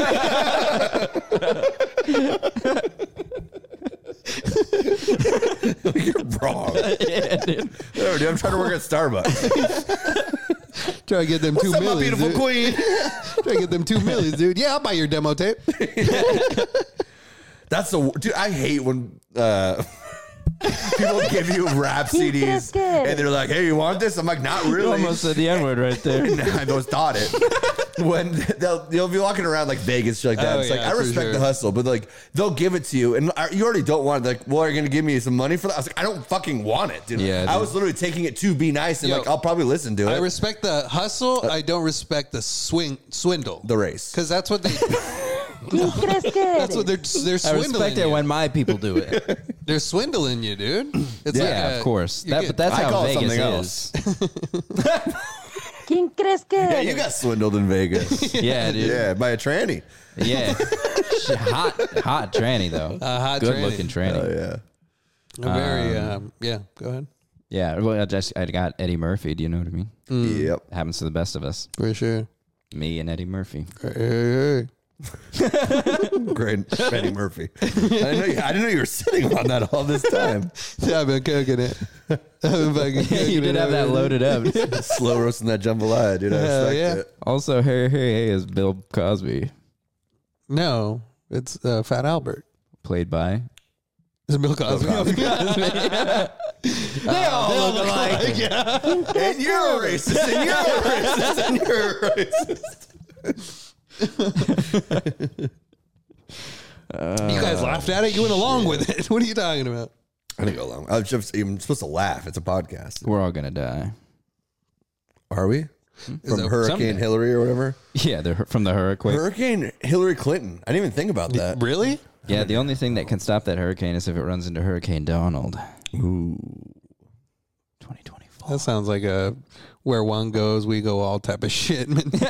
You're wrong. Oh, dude, I'm trying to work at Starbucks. Try to get them What's two up, my millions, beautiful dude. queen? Try to get them 2 millions, dude. Yeah, I'll buy your demo tape. That's the dude. I hate when people give you rap CDs and they're like, "Hey, you want this?" I'm like, "Not really." You almost said the N-word right there. I almost thought it. When they'll be walking around like Vegas, shit like that. Oh, It's like yeah, I for respect sure. the hustle, but like they'll give it to you, and you already don't want it. Like, well, are you gonna give me some money for that? I was like, I don't fucking want it, dude. Yeah, I dude. was literally taking it to be nice, and Yo, like I'll probably listen to it. I respect the hustle. I don't respect the swindle. the race. Because that's what they. ¿Quién crees que That's what eres? they're I swindling respect it you. when my people do it. They're swindling you, dude. It's Yeah, like of course. you That, get- but that's I how call it Vegas something is. ¿Quién crees que Yeah, eres? you got swindled in Vegas. Yeah, dude. Yeah, by a tranny. Yeah. hot tranny though. hot Good tranny. looking tranny. Oh yeah. I'm very. Yeah. Go ahead. Yeah. Well, I got Eddie Murphy. Do you know what I mean? Yep. Happens to the best of us. For sure. Me and Eddie Murphy. Hey. Great, Eddie Murphy. I didn't know you were sitting on that all this time. Yeah, I've been cooking it. I've been fucking cooking You did it have that over. loaded up. Slow roasting that jambalaya, dude. I Hell respect yeah. it. Also, hey is Bill Cosby, No, it's Fat Albert. played by. Is it Bill Cosby? They all look alike. And you're a racist, and you're a racist, and you're a racist. You guys laughed at it. You went along with it. What are you talking about? I didn't go along. I was just I'm supposed to laugh. It's a podcast. We're all gonna die. Are we? From it Hurricane someday? Hillary or whatever? Yeah, they're from the hurricane. Hurricane Hillary Clinton. I didn't even think about that. Really? Yeah, the only thing that can stop that hurricane is if it runs into Hurricane Donald. Ooh. 2024. That sounds like a where one goes, we go, all type of shit.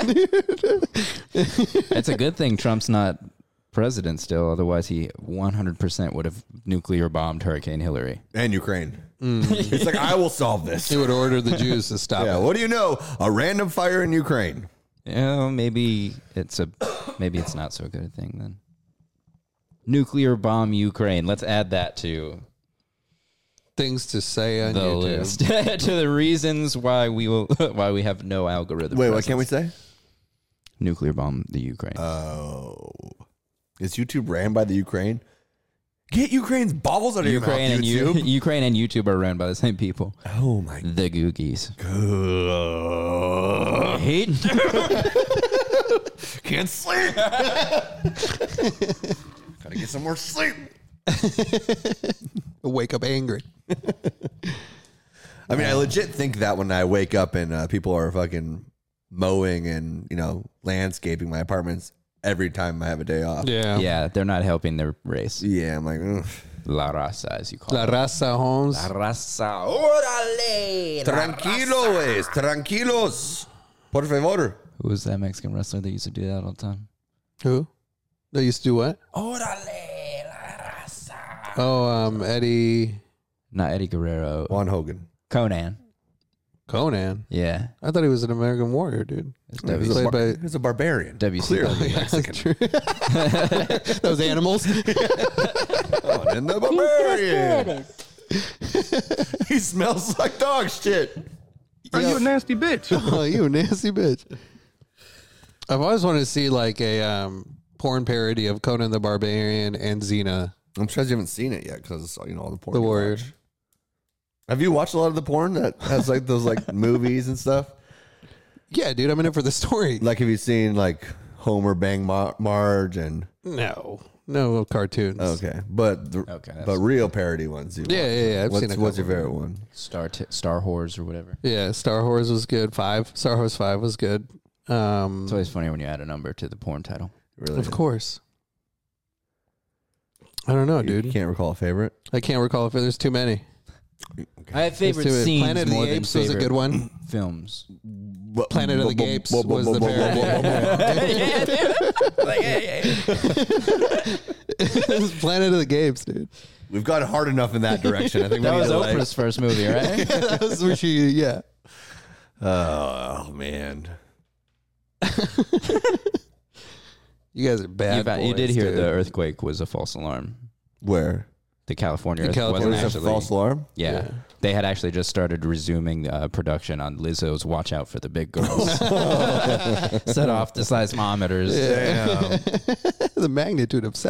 It's a good thing Trump's not president still. Otherwise, he 100% would have nuclear bombed Hurricane Hillary. And Ukraine. It's like, I will solve this. He would order the Jews to stop Yeah, it. what do you know? A random fire in Ukraine. Yeah, maybe it's not so good a thing then. Nuclear bomb Ukraine. Let's add that to Things to say on the YouTube. list. To the reasons why we have no algorithm. Wait, what can we say? Nuclear bomb the Ukraine. Oh. Is YouTube ran by the Ukraine? Get Ukraine's baubles out of Ukraine your and mouth, YouTube. Ukraine and YouTube are run by the same people. Oh, my The Googies. God. Hate. Can't sleep. Gotta get some more sleep. Wake up angry. I mean, I legit think that when I wake up and people are fucking mowing and, landscaping my apartments every time I have a day off. Yeah. Yeah, they're not helping their race. Yeah, I'm like, ugh. La raza, as you call La it. Raza Holmes. La raza. Órale. Tranquilos, tranquilos. Por favor. Who was that Mexican wrestler that used to do that all the time? Who? They used to do what? Órale, la raza. Oh, Eddie Not Eddie Guerrero. Juan Hogan. Conan. Conan. Yeah. I thought he was an American warrior, dude. It's He was WCW. played by He's a barbarian. WCW. Clearly Yeah, Mexican. true. Those animals. And the ¿Quién crees que barbarian. eres? He smells like dog shit. Are you a nasty bitch? Oh, you nasty bitch. I've always wanted to see like a porn parody of Conan the Barbarian and Xena I'm surprised you haven't seen it yet because all the porn. the you Warrior. watch. Have you watched a lot of the porn that has like those like movies and stuff? Yeah, dude, I'm in it for the story. Like, have you seen like Homer bang Marge and No cartoons. okay, but that's- real parody ones. You Yeah, watch. yeah, yeah, I've seen a What's your couple. favorite one? Star Whores or whatever. Yeah, Star Wars was good. Star Wars 5 was good. It's always funny when you add a number to the porn title. Really? Of course. I don't know, You dude. can't recall a favorite. I can't recall if there's too many. I have favorite There's too many. scenes Planet of more the than Apes was a favorite good one. films. Planet of the Apes was the Planet of the Apes, dude. We've got hard enough in that direction. I think That we was need to, Oprah's first movie, right? That was where she, yeah. Oh man. You guys are bad. You did boys, hear dude. the earthquake was a false alarm. Where? The California The earthquake California wasn't Is that actually false alarm? Yeah. They had actually just started resuming production on Lizzo's Watch Out for the Big Girls. Set off the seismometers. Damn. The magnitude of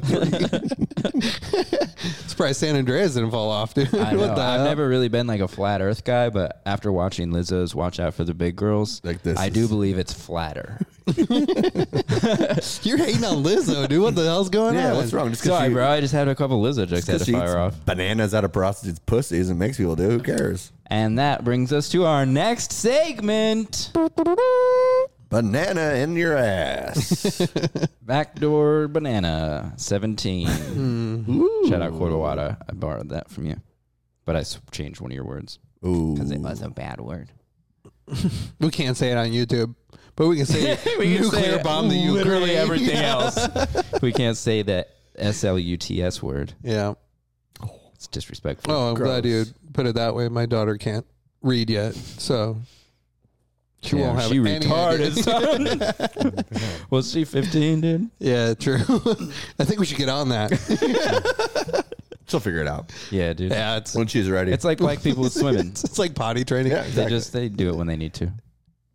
7.3. Surprised San Andreas didn't fall off, dude. I know. What the I've hell? never really been like a flat earth guy, but after watching Lizzo's Watch Out for the Big Girls, Like this I is- do believe it's flatter. You're hating on Lizzo, dude. What the hell's going Yeah, on? what's wrong? Just 'cause Sorry, she- bro. I just had a couple Lizzo jokes I had just to 'cause she fire eats off. bananas out of prostitutes' pussies and makes people do. Who cares? And that brings us to our next segment. Banana in your ass. Backdoor Banana 17. Shout out Cordawada. I borrowed that from you. But I changed one of your words Ooh. because it was a bad word. We can't say it on YouTube, but we can say nuclear bomb the Ukraine. Literally everything else. We can't say the SLUTS word. Yeah. It's disrespectful. Oh, I'm glad you put it that way. My daughter can't read yet, so she Damn, won't have she any retarded, idea. son. Was she 15, dude? Yeah, true. I think we should get on that. She'll figure it out Yeah, dude. Yeah, it's when she's ready. It's like black people with swimming. it's like potty training. Yeah, exactly. They do it when they need to.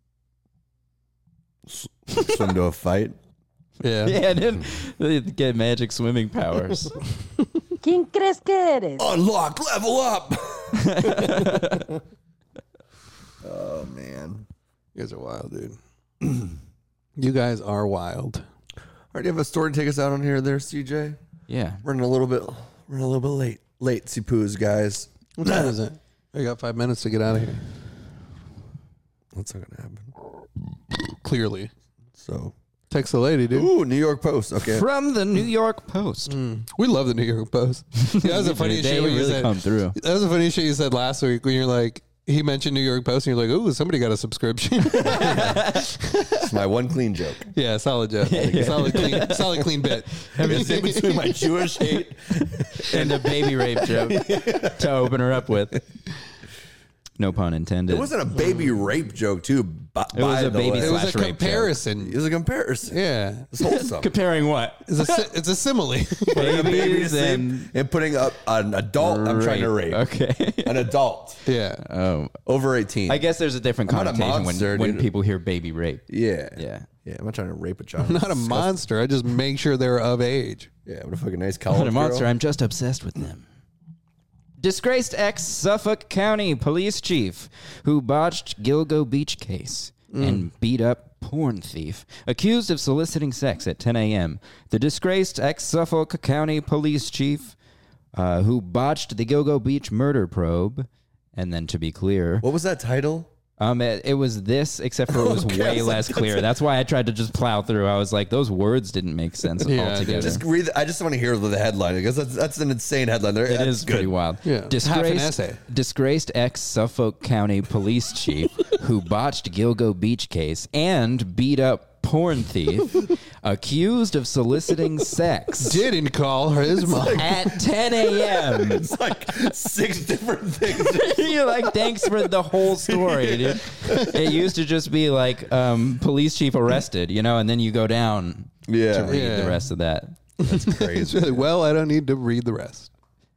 Swim to a fight. Yeah. Yeah, dude. They get magic swimming powers. ¿Quién crees que eres? Unlock, level up. Oh man. You guys are wild, dude. You guys are wild. All right, do you have a story to take us out on here, there, CJ? Yeah. Running a little bit late. Late, Poos, guys. What time is it? I got 5 minutes to get out of here. That's not gonna happen. Clearly. So, Text the lady, dude. ooh, New York Post. Okay. From the New York Post. We love the New York Post. That was a funny They shit when you really said. come through. That was a funny shit you said last week when you're like, he mentioned New York Post, and you're like, "Ooh, somebody got a subscription." It's my one clean joke. Yeah, solid joke. Solid clean bit. It's in between my Jewish hate. And a baby rape joke to open her up with. No pun intended. It wasn't a baby rape joke, too. It was a baby It was a slash rape joke. comparison. It was a comparison. Yeah, It's wholesome. Comparing what? it's a simile. Putting a baby to Babies sleep and putting up an adult I'm trying to rape. Okay. An adult. Yeah. Oh, Over 18. I guess there's a different I'm not a connotation monster, when dude. people hear baby rape. Yeah. Yeah. Yeah, I'm not trying to rape a child. I'm not a monster. I just make sure they're of age. Yeah, what a fucking nice I'm college not a monster. girl. I'm just obsessed with them. Disgraced ex-Suffolk County police chief who botched Gilgo Beach case and beat up porn thief accused of soliciting sex at 10 a.m. The disgraced ex-Suffolk County police chief who botched the Gilgo Beach murder probe, and then to be clear, What was that title? it was this, except for it was way less clear. That's why I tried to just plow through. I was like, those words didn't make sense Yeah, altogether. Just read. I just want to hear the headline because that's an insane headline. It It is pretty wild. Yeah. Half an essay. Disgraced ex-Suffolk County police chief who botched Gilgo Beach case and beat up porn thief accused of soliciting sex Didn't call his mom. at 10 a.m. It's like 6 different things. You're like, thanks for the whole story, dude. It used to just be like police chief arrested, and then you go down to Yeah, read Yeah. the rest of that. that's It's crazy. really, well, I don't need to read the rest.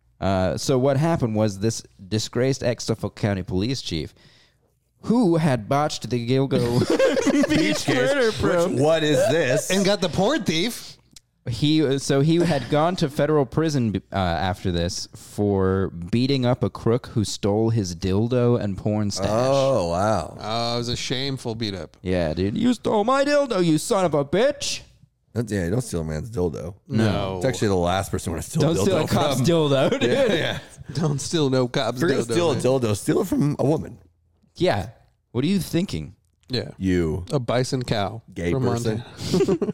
So what happened was this disgraced ex-Suffolk County police chief who had botched the Gilgo Beach murder probe. What is this? And got the porn thief. He had gone to federal prison after this for beating up a crook who stole his dildo and porn stash. Oh wow! Oh, it was a shameful beat up. Yeah, dude. You stole my dildo, you son of a bitch. Yeah, you don't steal a man's dildo. No. It's actually the last person when I steal Don't dildo steal a cop's from. dildo, dude. Yeah. Don't steal no cops. If you're gonna dildo, steal a man. dildo, steal it from a woman. Yeah. What are you thinking? Yeah. You A bison cow. gay from person. Montana.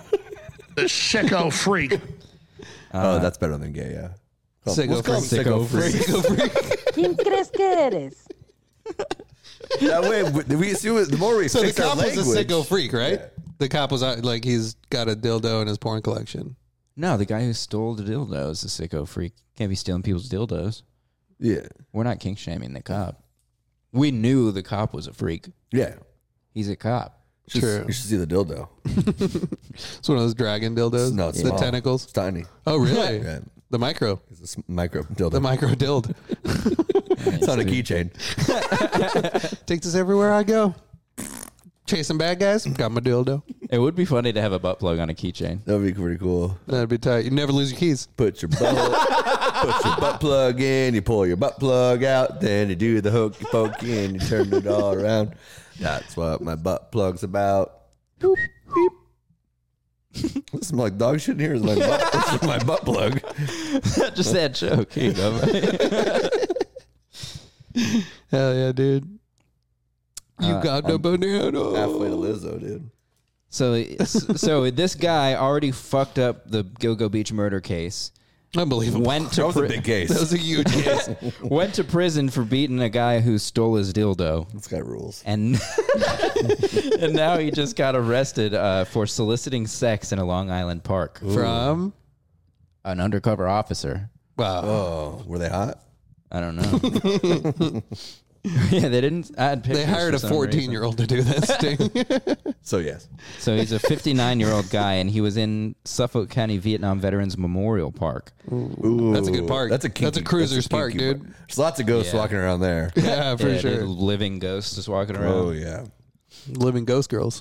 The sicko freak. Oh, that's better than gay. Yeah. Sicko Let's call him freak. sicko freak. Sicko freak. ¿Quién crees que eres? That way, we see the more we So the fix our cop was language. a sicko freak, right? Yeah. The cop was out, like, he's got a dildo in his porn collection. No, the guy who stole the dildo is a sicko freak. Can't be stealing people's dildos. Yeah, We're not kink shaming the cop. We knew the cop was a freak. yeah. He's a cop. True. You should see the dildo. It's one of those dragon dildos. No, it's the small. tentacles. It's tiny. Oh, really? Yeah. The micro. It's a micro dildo. The micro dild. It's on a keychain. Takes us everywhere I go. Chasing bad guys. Got my dildo. It would be funny to have a butt plug on a keychain. That'd be pretty cool. That'd be tight. You never lose your keys. Put your butt plug in. You pull your butt plug out. Then you do the hokey pokey and you turn it all around. That's what my butt plug's about. Boop, beep. Listen like dog shit in here is my butt. This is my butt plug. Just that joke. Here you go. Hell yeah, dude. You got no banana. Halfway to Lizzo, dude. So this guy already fucked up the Gilgo Beach murder case. Unbelievable. Went That to was a big case. That was a huge case. went to prison for beating a guy who stole his dildo. This guy rules. And and now he just got arrested for soliciting sex in a Long Island park. From? An undercover officer. Wow. Oh, were they hot? I don't know. Yeah, they didn't add pictures. They hired a for some reason. 14-year-old to do this thing. So yes. So he's a 59-year-old guy, and he was in Suffolk County Vietnam Veterans Memorial Park. Ooh, That's a good park. That's a kinky, That's a cruiser's park, kinky dude. park. There's lots of ghosts Yeah. walking around there. Yeah, for Yeah, sure. dude, living ghosts just walking around. Oh yeah. Living ghost girls.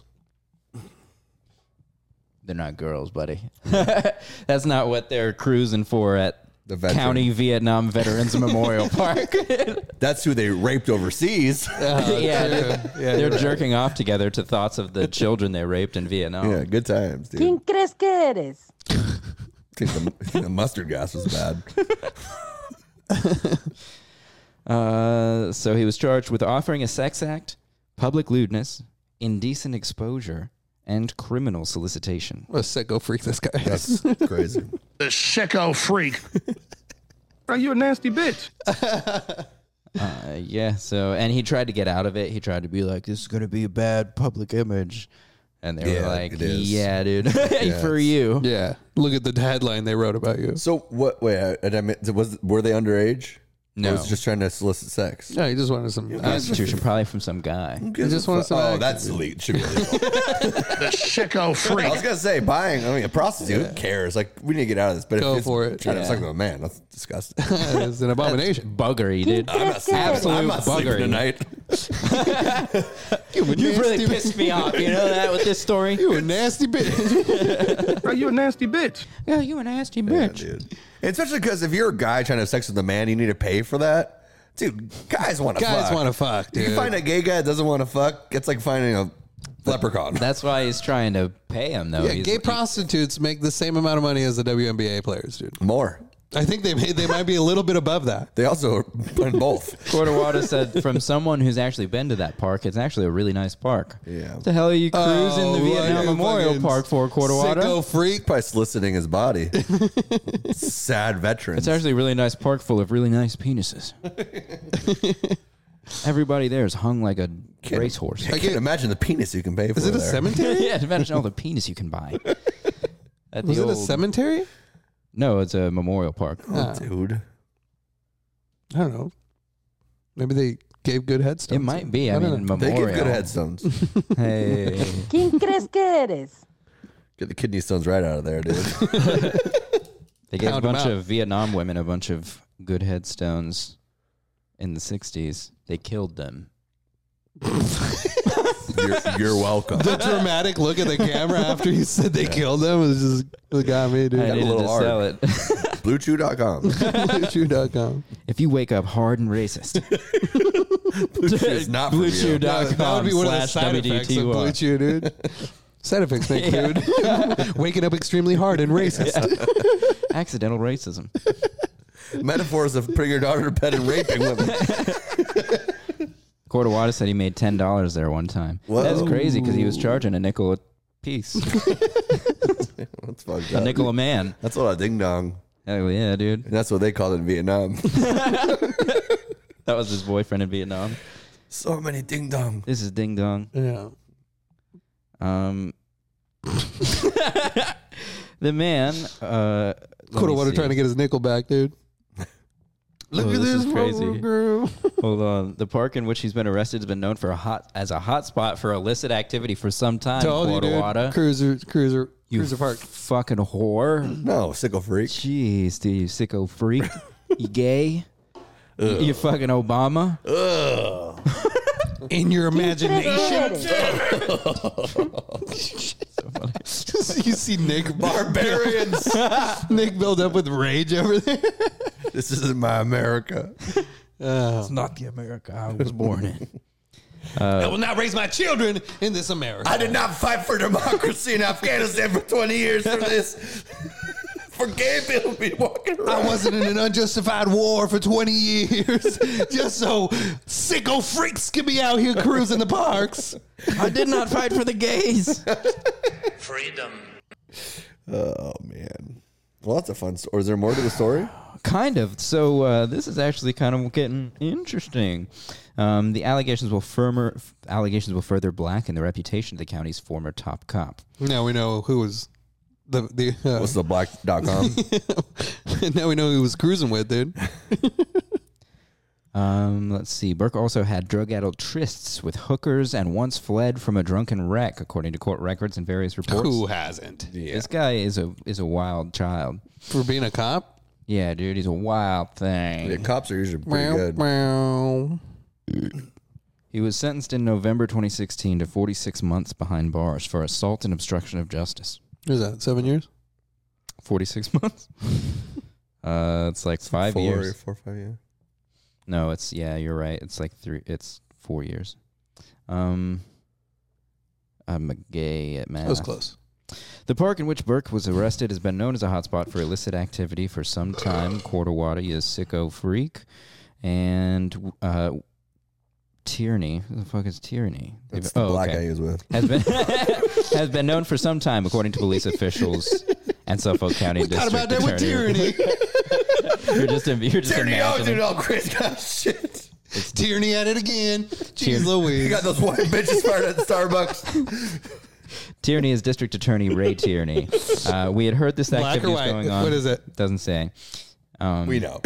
They're not girls, buddy. That's not what they're cruising for at The veteran. County Vietnam Veterans Memorial Park. That's who they raped overseas. Yeah, they're you're right. jerking off together to thoughts of the children they raped in Vietnam. Yeah, good times, dude. ¿Quién crees que eres? I think the mustard gas was bad. So he was charged with offering a sex act, public lewdness, indecent exposure, and criminal solicitation. What a sicko freak this guy is. That's crazy. The sicko freak. Are you a nasty bitch? Yeah. So, and he tried to get out of it. He tried to be like, "This is going to be a bad public image," and they were like, it is. "Yeah, dude, for you." Yeah. Look at the headline they wrote about you. So what? Wait, were they underage? No. Or was he just trying to solicit sex? Yeah, he just wanted some. Prostitution, probably from some guy. He just wanted some. Oh, action. that's illegal. Should be illegal. The sicko freak. I was gonna say buying. I mean, a prostitute. Who cares? Like, we need to get out of this. But Go if it's for it. trying to suck with a man, that's disgusting. It's an abomination. Buggery, dude. I'm not sleeping. Absolute I'm not sleeping buggery. tonight. You've really pissed me off. You know that with this story? You a nasty bitch. Bro, you a nasty bitch. Yeah, you a nasty Yeah, bitch. dude. And especially because if you're a guy trying to have sex with a man, you need to pay for that. Dude, guys want to fuck. Guys want to fuck, dude. You find a gay guy that doesn't want to fuck, it's like finding a leprechaun. That's why he's trying to pay him, though. Yeah, He's- gay prostitutes make the same amount of money as the WNBA players, dude. More. I think they might be a little bit above that. They also in both. Cortawada said from someone who's actually been to that park, it's actually a really nice park. Yeah. What the hell are you cruising the Vietnam Memorial Park for, Cortawada? Sicko freak. Probably soliciting his body. Sad veterans. It's actually a really nice park full of really nice penises. Everybody there is hung like a racehorse. I can't imagine the penis you can pay for. Is it a there. cemetery? Yeah, imagine all the penis you can buy. At the Was it a old- cemetery? No, it's a memorial park. Oh, dude. I don't know. Maybe they gave good headstones. It might be. I mean, know. They memorial. give good headstones. Hey. ¿Quién crees que eres? Get the kidney stones right out of there, dude. They gave Count a 'em bunch out. of Vietnam women a bunch of good headstones in the 60s. They killed them. You're welcome. The dramatic look at the camera after he said they killed him was just it got me, dude. I a needed little to arc. sell it. BlueChew.com. BlueChew.com. If you wake up hard and racist, BlueChew is not for you. BlueChew.com That would be one of the side effects of Blue WTY. Chew, dude. Side effects make food. Waking up extremely hard and racist. Accidental racism. Metaphors of putting your daughter to bed and raping women. Cortawada said he made $10 there one time. Whoa. That's crazy because he was charging a nickel a piece. That's fucked A up. nickel a man. That's a lot of ding dong. Hell yeah, dude. And that's what they called it in Vietnam. That was his boyfriend in Vietnam. So many ding dong. This is ding dong. Yeah. The man. Quarterwater trying to get his nickel back, dude. Look Oh, at this this is crazy. girl. Hold on. The park in which he's been arrested has been known for as a hot spot for illicit activity for some time. Told you, dude. Cortawada. Cruiser You Park. fucking whore. No, sicko freak. Jeez, dude, you sicko freak. You gay? You fucking Obama? In your ¿Quién crees que imagination. eres? You see Nick Barbarians. Nick build up with rage over there. This isn't my America. It's not the America I was born in. I will not raise my children in this America. I did not fight for democracy in Afghanistan for 20 years for this. For gay people to be walking around. I wasn't in an unjustified war for 20 years just so sicko freaks can be out here cruising the parks. I did not fight for the gays. Freedom. Oh, man. Well, that's a fun story. Is there more to the story? Kind of. So this is actually kind of getting interesting. The allegations will further blacken the reputation of the county's former top cop. Now we know who was the What's the black.com? now we know who he was cruising with, dude. Let's see. Burke also had drug-addled trysts with hookers and once fled from a drunken wreck, according to court records and various reports. Who hasn't? This guy is a wild child. For being a cop? Yeah, dude, he's a wild thing. Yeah, cops are usually pretty good. Meow. He was sentenced in November 2016 to 46 months behind bars for assault and obstruction of justice. What is that, 7 years? 46 months? It's like 5 years. 4 or 5 years. No, you're right. It's like 4 years. I'm a gay at math. That was close. The park in which Burke was arrested has been known as a hotspot for illicit activity for some time. Cortawada is sicko freak. And Tierney. Who the fuck is Tierney? That's the black guy he was with. Has been known for some time, according to police officials and Suffolk County We got District about that with Attorney. tyranny. You're just Tierney always imagining. did all crazy kind of shit. Tierney at it again. Jeez You Louise. got those white bitches fired at Starbucks. Tierney is District Attorney Ray Tierney. We had heard this Black or activity was white? going on. What is it? Doesn't say. We know.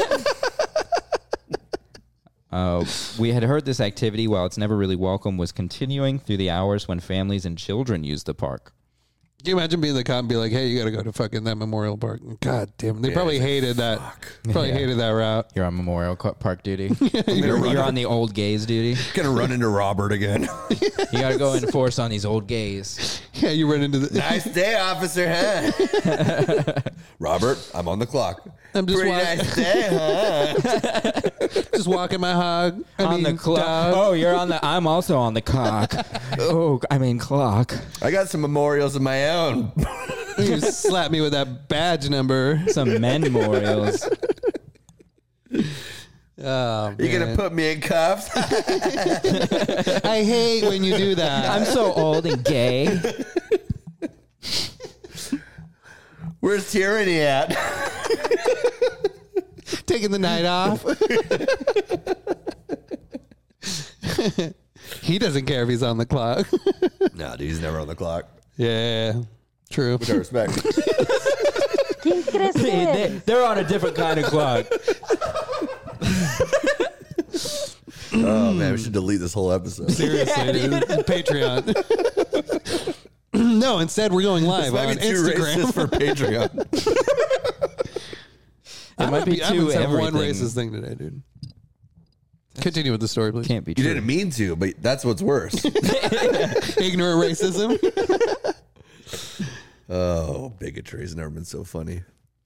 We had heard this activity, while it's never really welcome, was continuing through the hours when families and children used the park. Can you imagine being the cop and be like, hey, you got to go to fucking that Memorial Park? God damn. They probably hated that. Probably hated that route. You're on Memorial Park duty. You're on the old gays duty. Gonna run into Robert again. You got to go enforce on these old gays. Yeah, you run into the... Nice day, officer, huh? Robert, I'm on the clock. I'm just Pretty nice day, huh? just walking my hog. On the clock. Oh, you're on the... I'm also on the cock. Clock. I got some memorials of my own. You slap me with that badge number. Some men memorials. Oh, You gonna put me in cuffs? I hate when you do that. I'm so old and gay. Where's Tyranny at? Taking the night off. He doesn't care if he's on the clock. No, dude, he's never on the clock. Yeah, true. With respect. ¿Quién crees que eres? They're on a different kind of clock. Oh man, we should delete this whole episode. Seriously, dude. Patreon. No, instead we're going live Might on be too Instagram. racist for Patreon. It might be I haven't too said one everything. racist thing today, dude. Continue with the story, please. Can't be You true. didn't mean to, but that's what's worse. Ignorant racism. Oh, bigotry has never been so funny.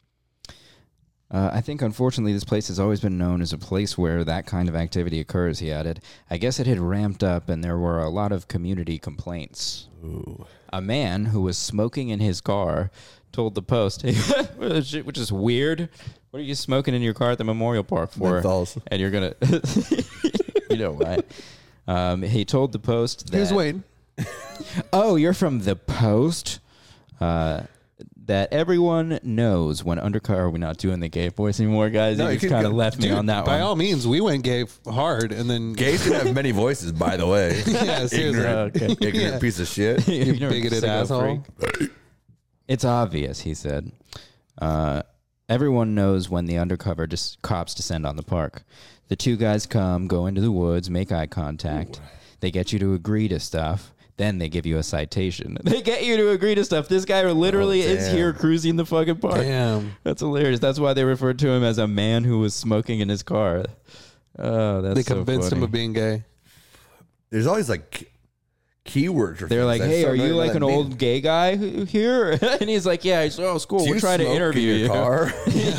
I think, unfortunately, this place has always been known as a place where that kind of activity occurs, he added. I guess it had ramped up and there were a lot of community complaints. Ooh. A man who was smoking in his car told the Post, which is weird. What are you smoking in your car at the Memorial Park for? Menthols. And you're going to... You know why. He told the Post that... Here's Wayne. Oh, you're from the Post? That everyone knows when undercover... Are we not doing the gay voice anymore, guys? No, You you just can kind of go- left me Dude, on that by one. all means, we went gay hard, and then Gays can have many voices, by the way. yeah, seriously. Ignorant, Okay. ignorant Yeah. piece of shit. You bigoted asshole. It's obvious, he said. Everyone knows when the undercover cops descend on the park. The two guys come, go into the woods, make eye contact. They get you to agree to stuff. Then they give you a citation. They get you to agree to stuff. This guy literally is damn. here cruising the fucking park. Damn. That's hilarious. That's why they referred to him as a man who was smoking in his car. Oh, that's They so convinced funny. him of being gay. There's always like keywords. For They're things. like, I hey, just are don't know you what like that an means. old gay guy here? And he's like, yeah. He's, oh, it's cool. Do We're you trying to smoke in interview your you. car?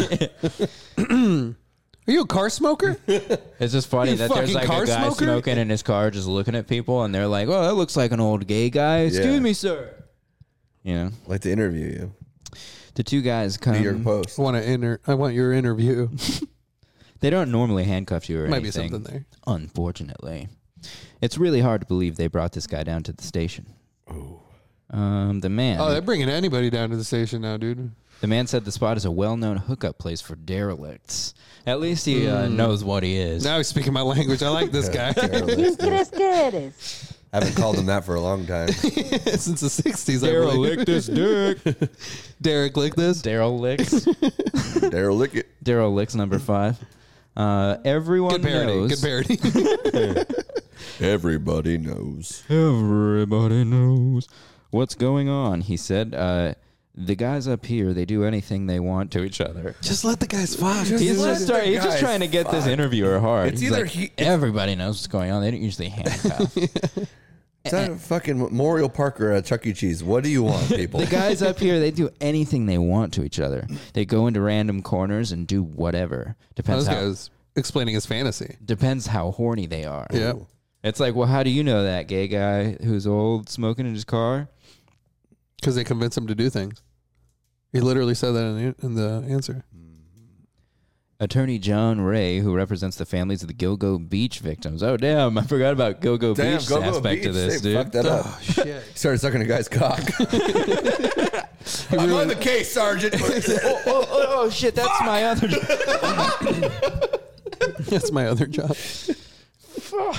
Are you a car smoker? It's just funny You that there's fucking like car a guy smoker? smoking in his car just looking at people, and they're like, oh, that looks like an old gay guy. Excuse Yeah. me, sir. You know, I'd like to interview you. the two guys New York come. Post. I want your interview. They don't normally handcuff you or Might be anything. something there. Unfortunately. It's really hard to believe they brought this guy down to the station. Oh. The man. Oh, they're bringing anybody down to the station now, dude. The man said the spot is a well-known hookup place for derelicts. At least he knows what he is. Now he's speaking my language. I like this guy. ¿Quién crees que eres? I haven't called him that for a long time. Since the 60s, I Derelict believe. this dick. Derek, lick this. Derelicts. Daryl Lickett. Derelicts number 5. Everyone Good parody. knows. Good parody. Everybody knows. Everybody knows what's going on, he said. The guys up here, they do anything they want to each other. Just let the guys fuck. He's let just, the he's just guys trying to get this fuck. interviewer hard. It's He's either like, everybody knows what's going on. They don't usually handcuff. It's not a fucking Memorial Park or a Chuck E. Cheese. What do you want, people? The guys up here, they do anything they want to each other. They go into random corners and do whatever. This guy's explaining his fantasy. Depends how horny they are. Yeah. It's like, well, how do you know that gay guy who's old smoking in his car? Because they convince him to do things. He literally said that in the answer. Attorney John Ray, who represents the families of the Gilgo Beach victims. Oh, damn. I forgot about Gilgo Damn, Beach Go-Go aspect Beach. of this, They dude. fucked that up. Oh, shit. Started sucking a guy's cock. I'm on the case, Sergeant. Oh, shit. That's my other... That's my other job.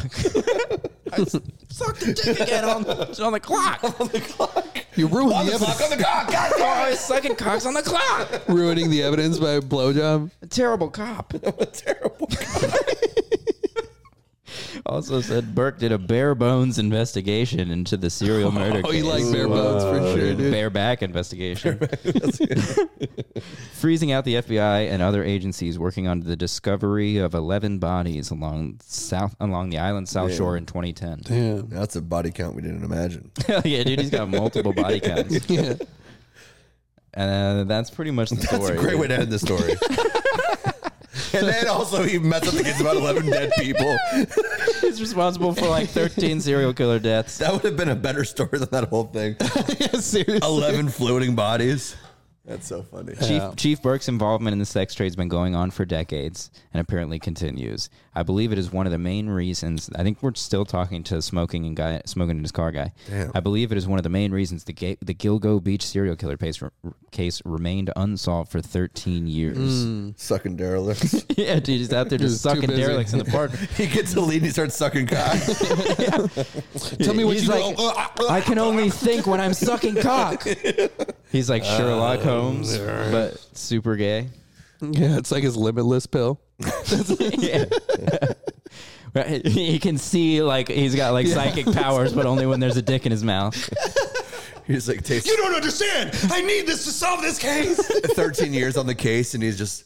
clock. I sucked the dick again on the clock. You ruined On the the evidence. clock, on the clock. God Oh, damn he's sucking cocks on the clock. Ruining the evidence by a blowjob. A terrible cop. it. Terrible. Also said Burke did a bare bones investigation into the serial murder Oh, case. you like bare bones for sure, dude. Bareback investigation. Freezing out the FBI and other agencies working on the discovery of 11 bodies along the island's south shore in 2010. Damn. That's a body count we didn't imagine. Hell yeah, dude, he's got multiple body counts. Yeah. That's pretty much the story. That's a great way to end the story. And then also he messed up the kids about 11 dead people. He's responsible for like 13 serial killer deaths. That would have been a better story than that whole thing. Yeah, seriously. 11 floating bodies. That's so funny. Chief Burke's involvement in the sex trade has been going on for decades and apparently continues. I believe it is one of the main reasons. I think we're still talking to smoking in his car guy. Damn. I believe it is one of the main reasons the Gilgo Beach serial killer case remained unsolved for 13 years. Sucking derelicts. Yeah, dude, he's out there just He was too sucking busy. derelicts in the park. He gets the lead and he starts sucking cock. Tell me what He's you like, know. I can only think when I'm sucking cock. He's like Sherlock Holmes, but super gay. Yeah, it's like his limitless pill. Yeah. Right, he can see like he's got like psychic powers, but only when there's a dick in his mouth. He's like, tastes You don't understand. I need this to solve this case. 13 years on the case and he's just,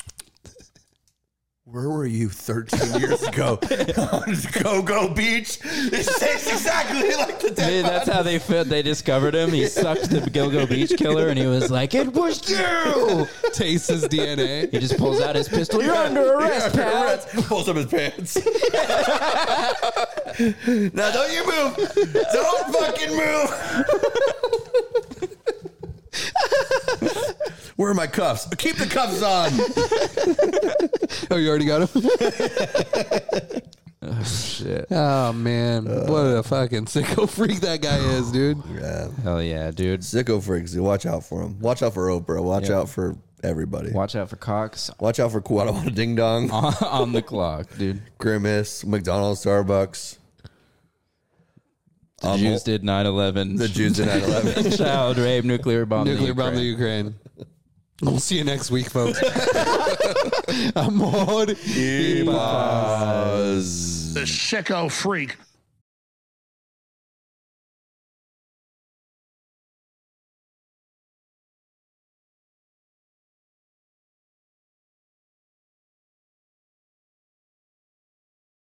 where were you 13 years ago? On Go Beach. It tastes exactly like the dead Dude, that's how they discovered him. He sucked the Gilgo Beach killer, and he was like, "It was you." Tastes his DNA. He just pulls out his pistol. You're under arrest, pal. Pulls up his pants. Now don't you move. Don't fucking move. Where are my cuffs? Keep the cuffs on. Oh, you already got him? Oh, shit. Oh, man. What a fucking sicko freak that guy is, dude. Yeah. Hell yeah, dude. Sicko freaks. Watch out for him. Watch out for Oprah. Watch out for everybody. Watch out for Cox Watch out for Kuala Ding Dong, on the clock, dude. Grimace, McDonald's, Starbucks. The Jews did 9/11. The Jews did 9/11. Child rape, nuclear bomb. Nuclear bomb the Ukraine. We'll see you next week, folks. Amor. Paz. The sicko freak.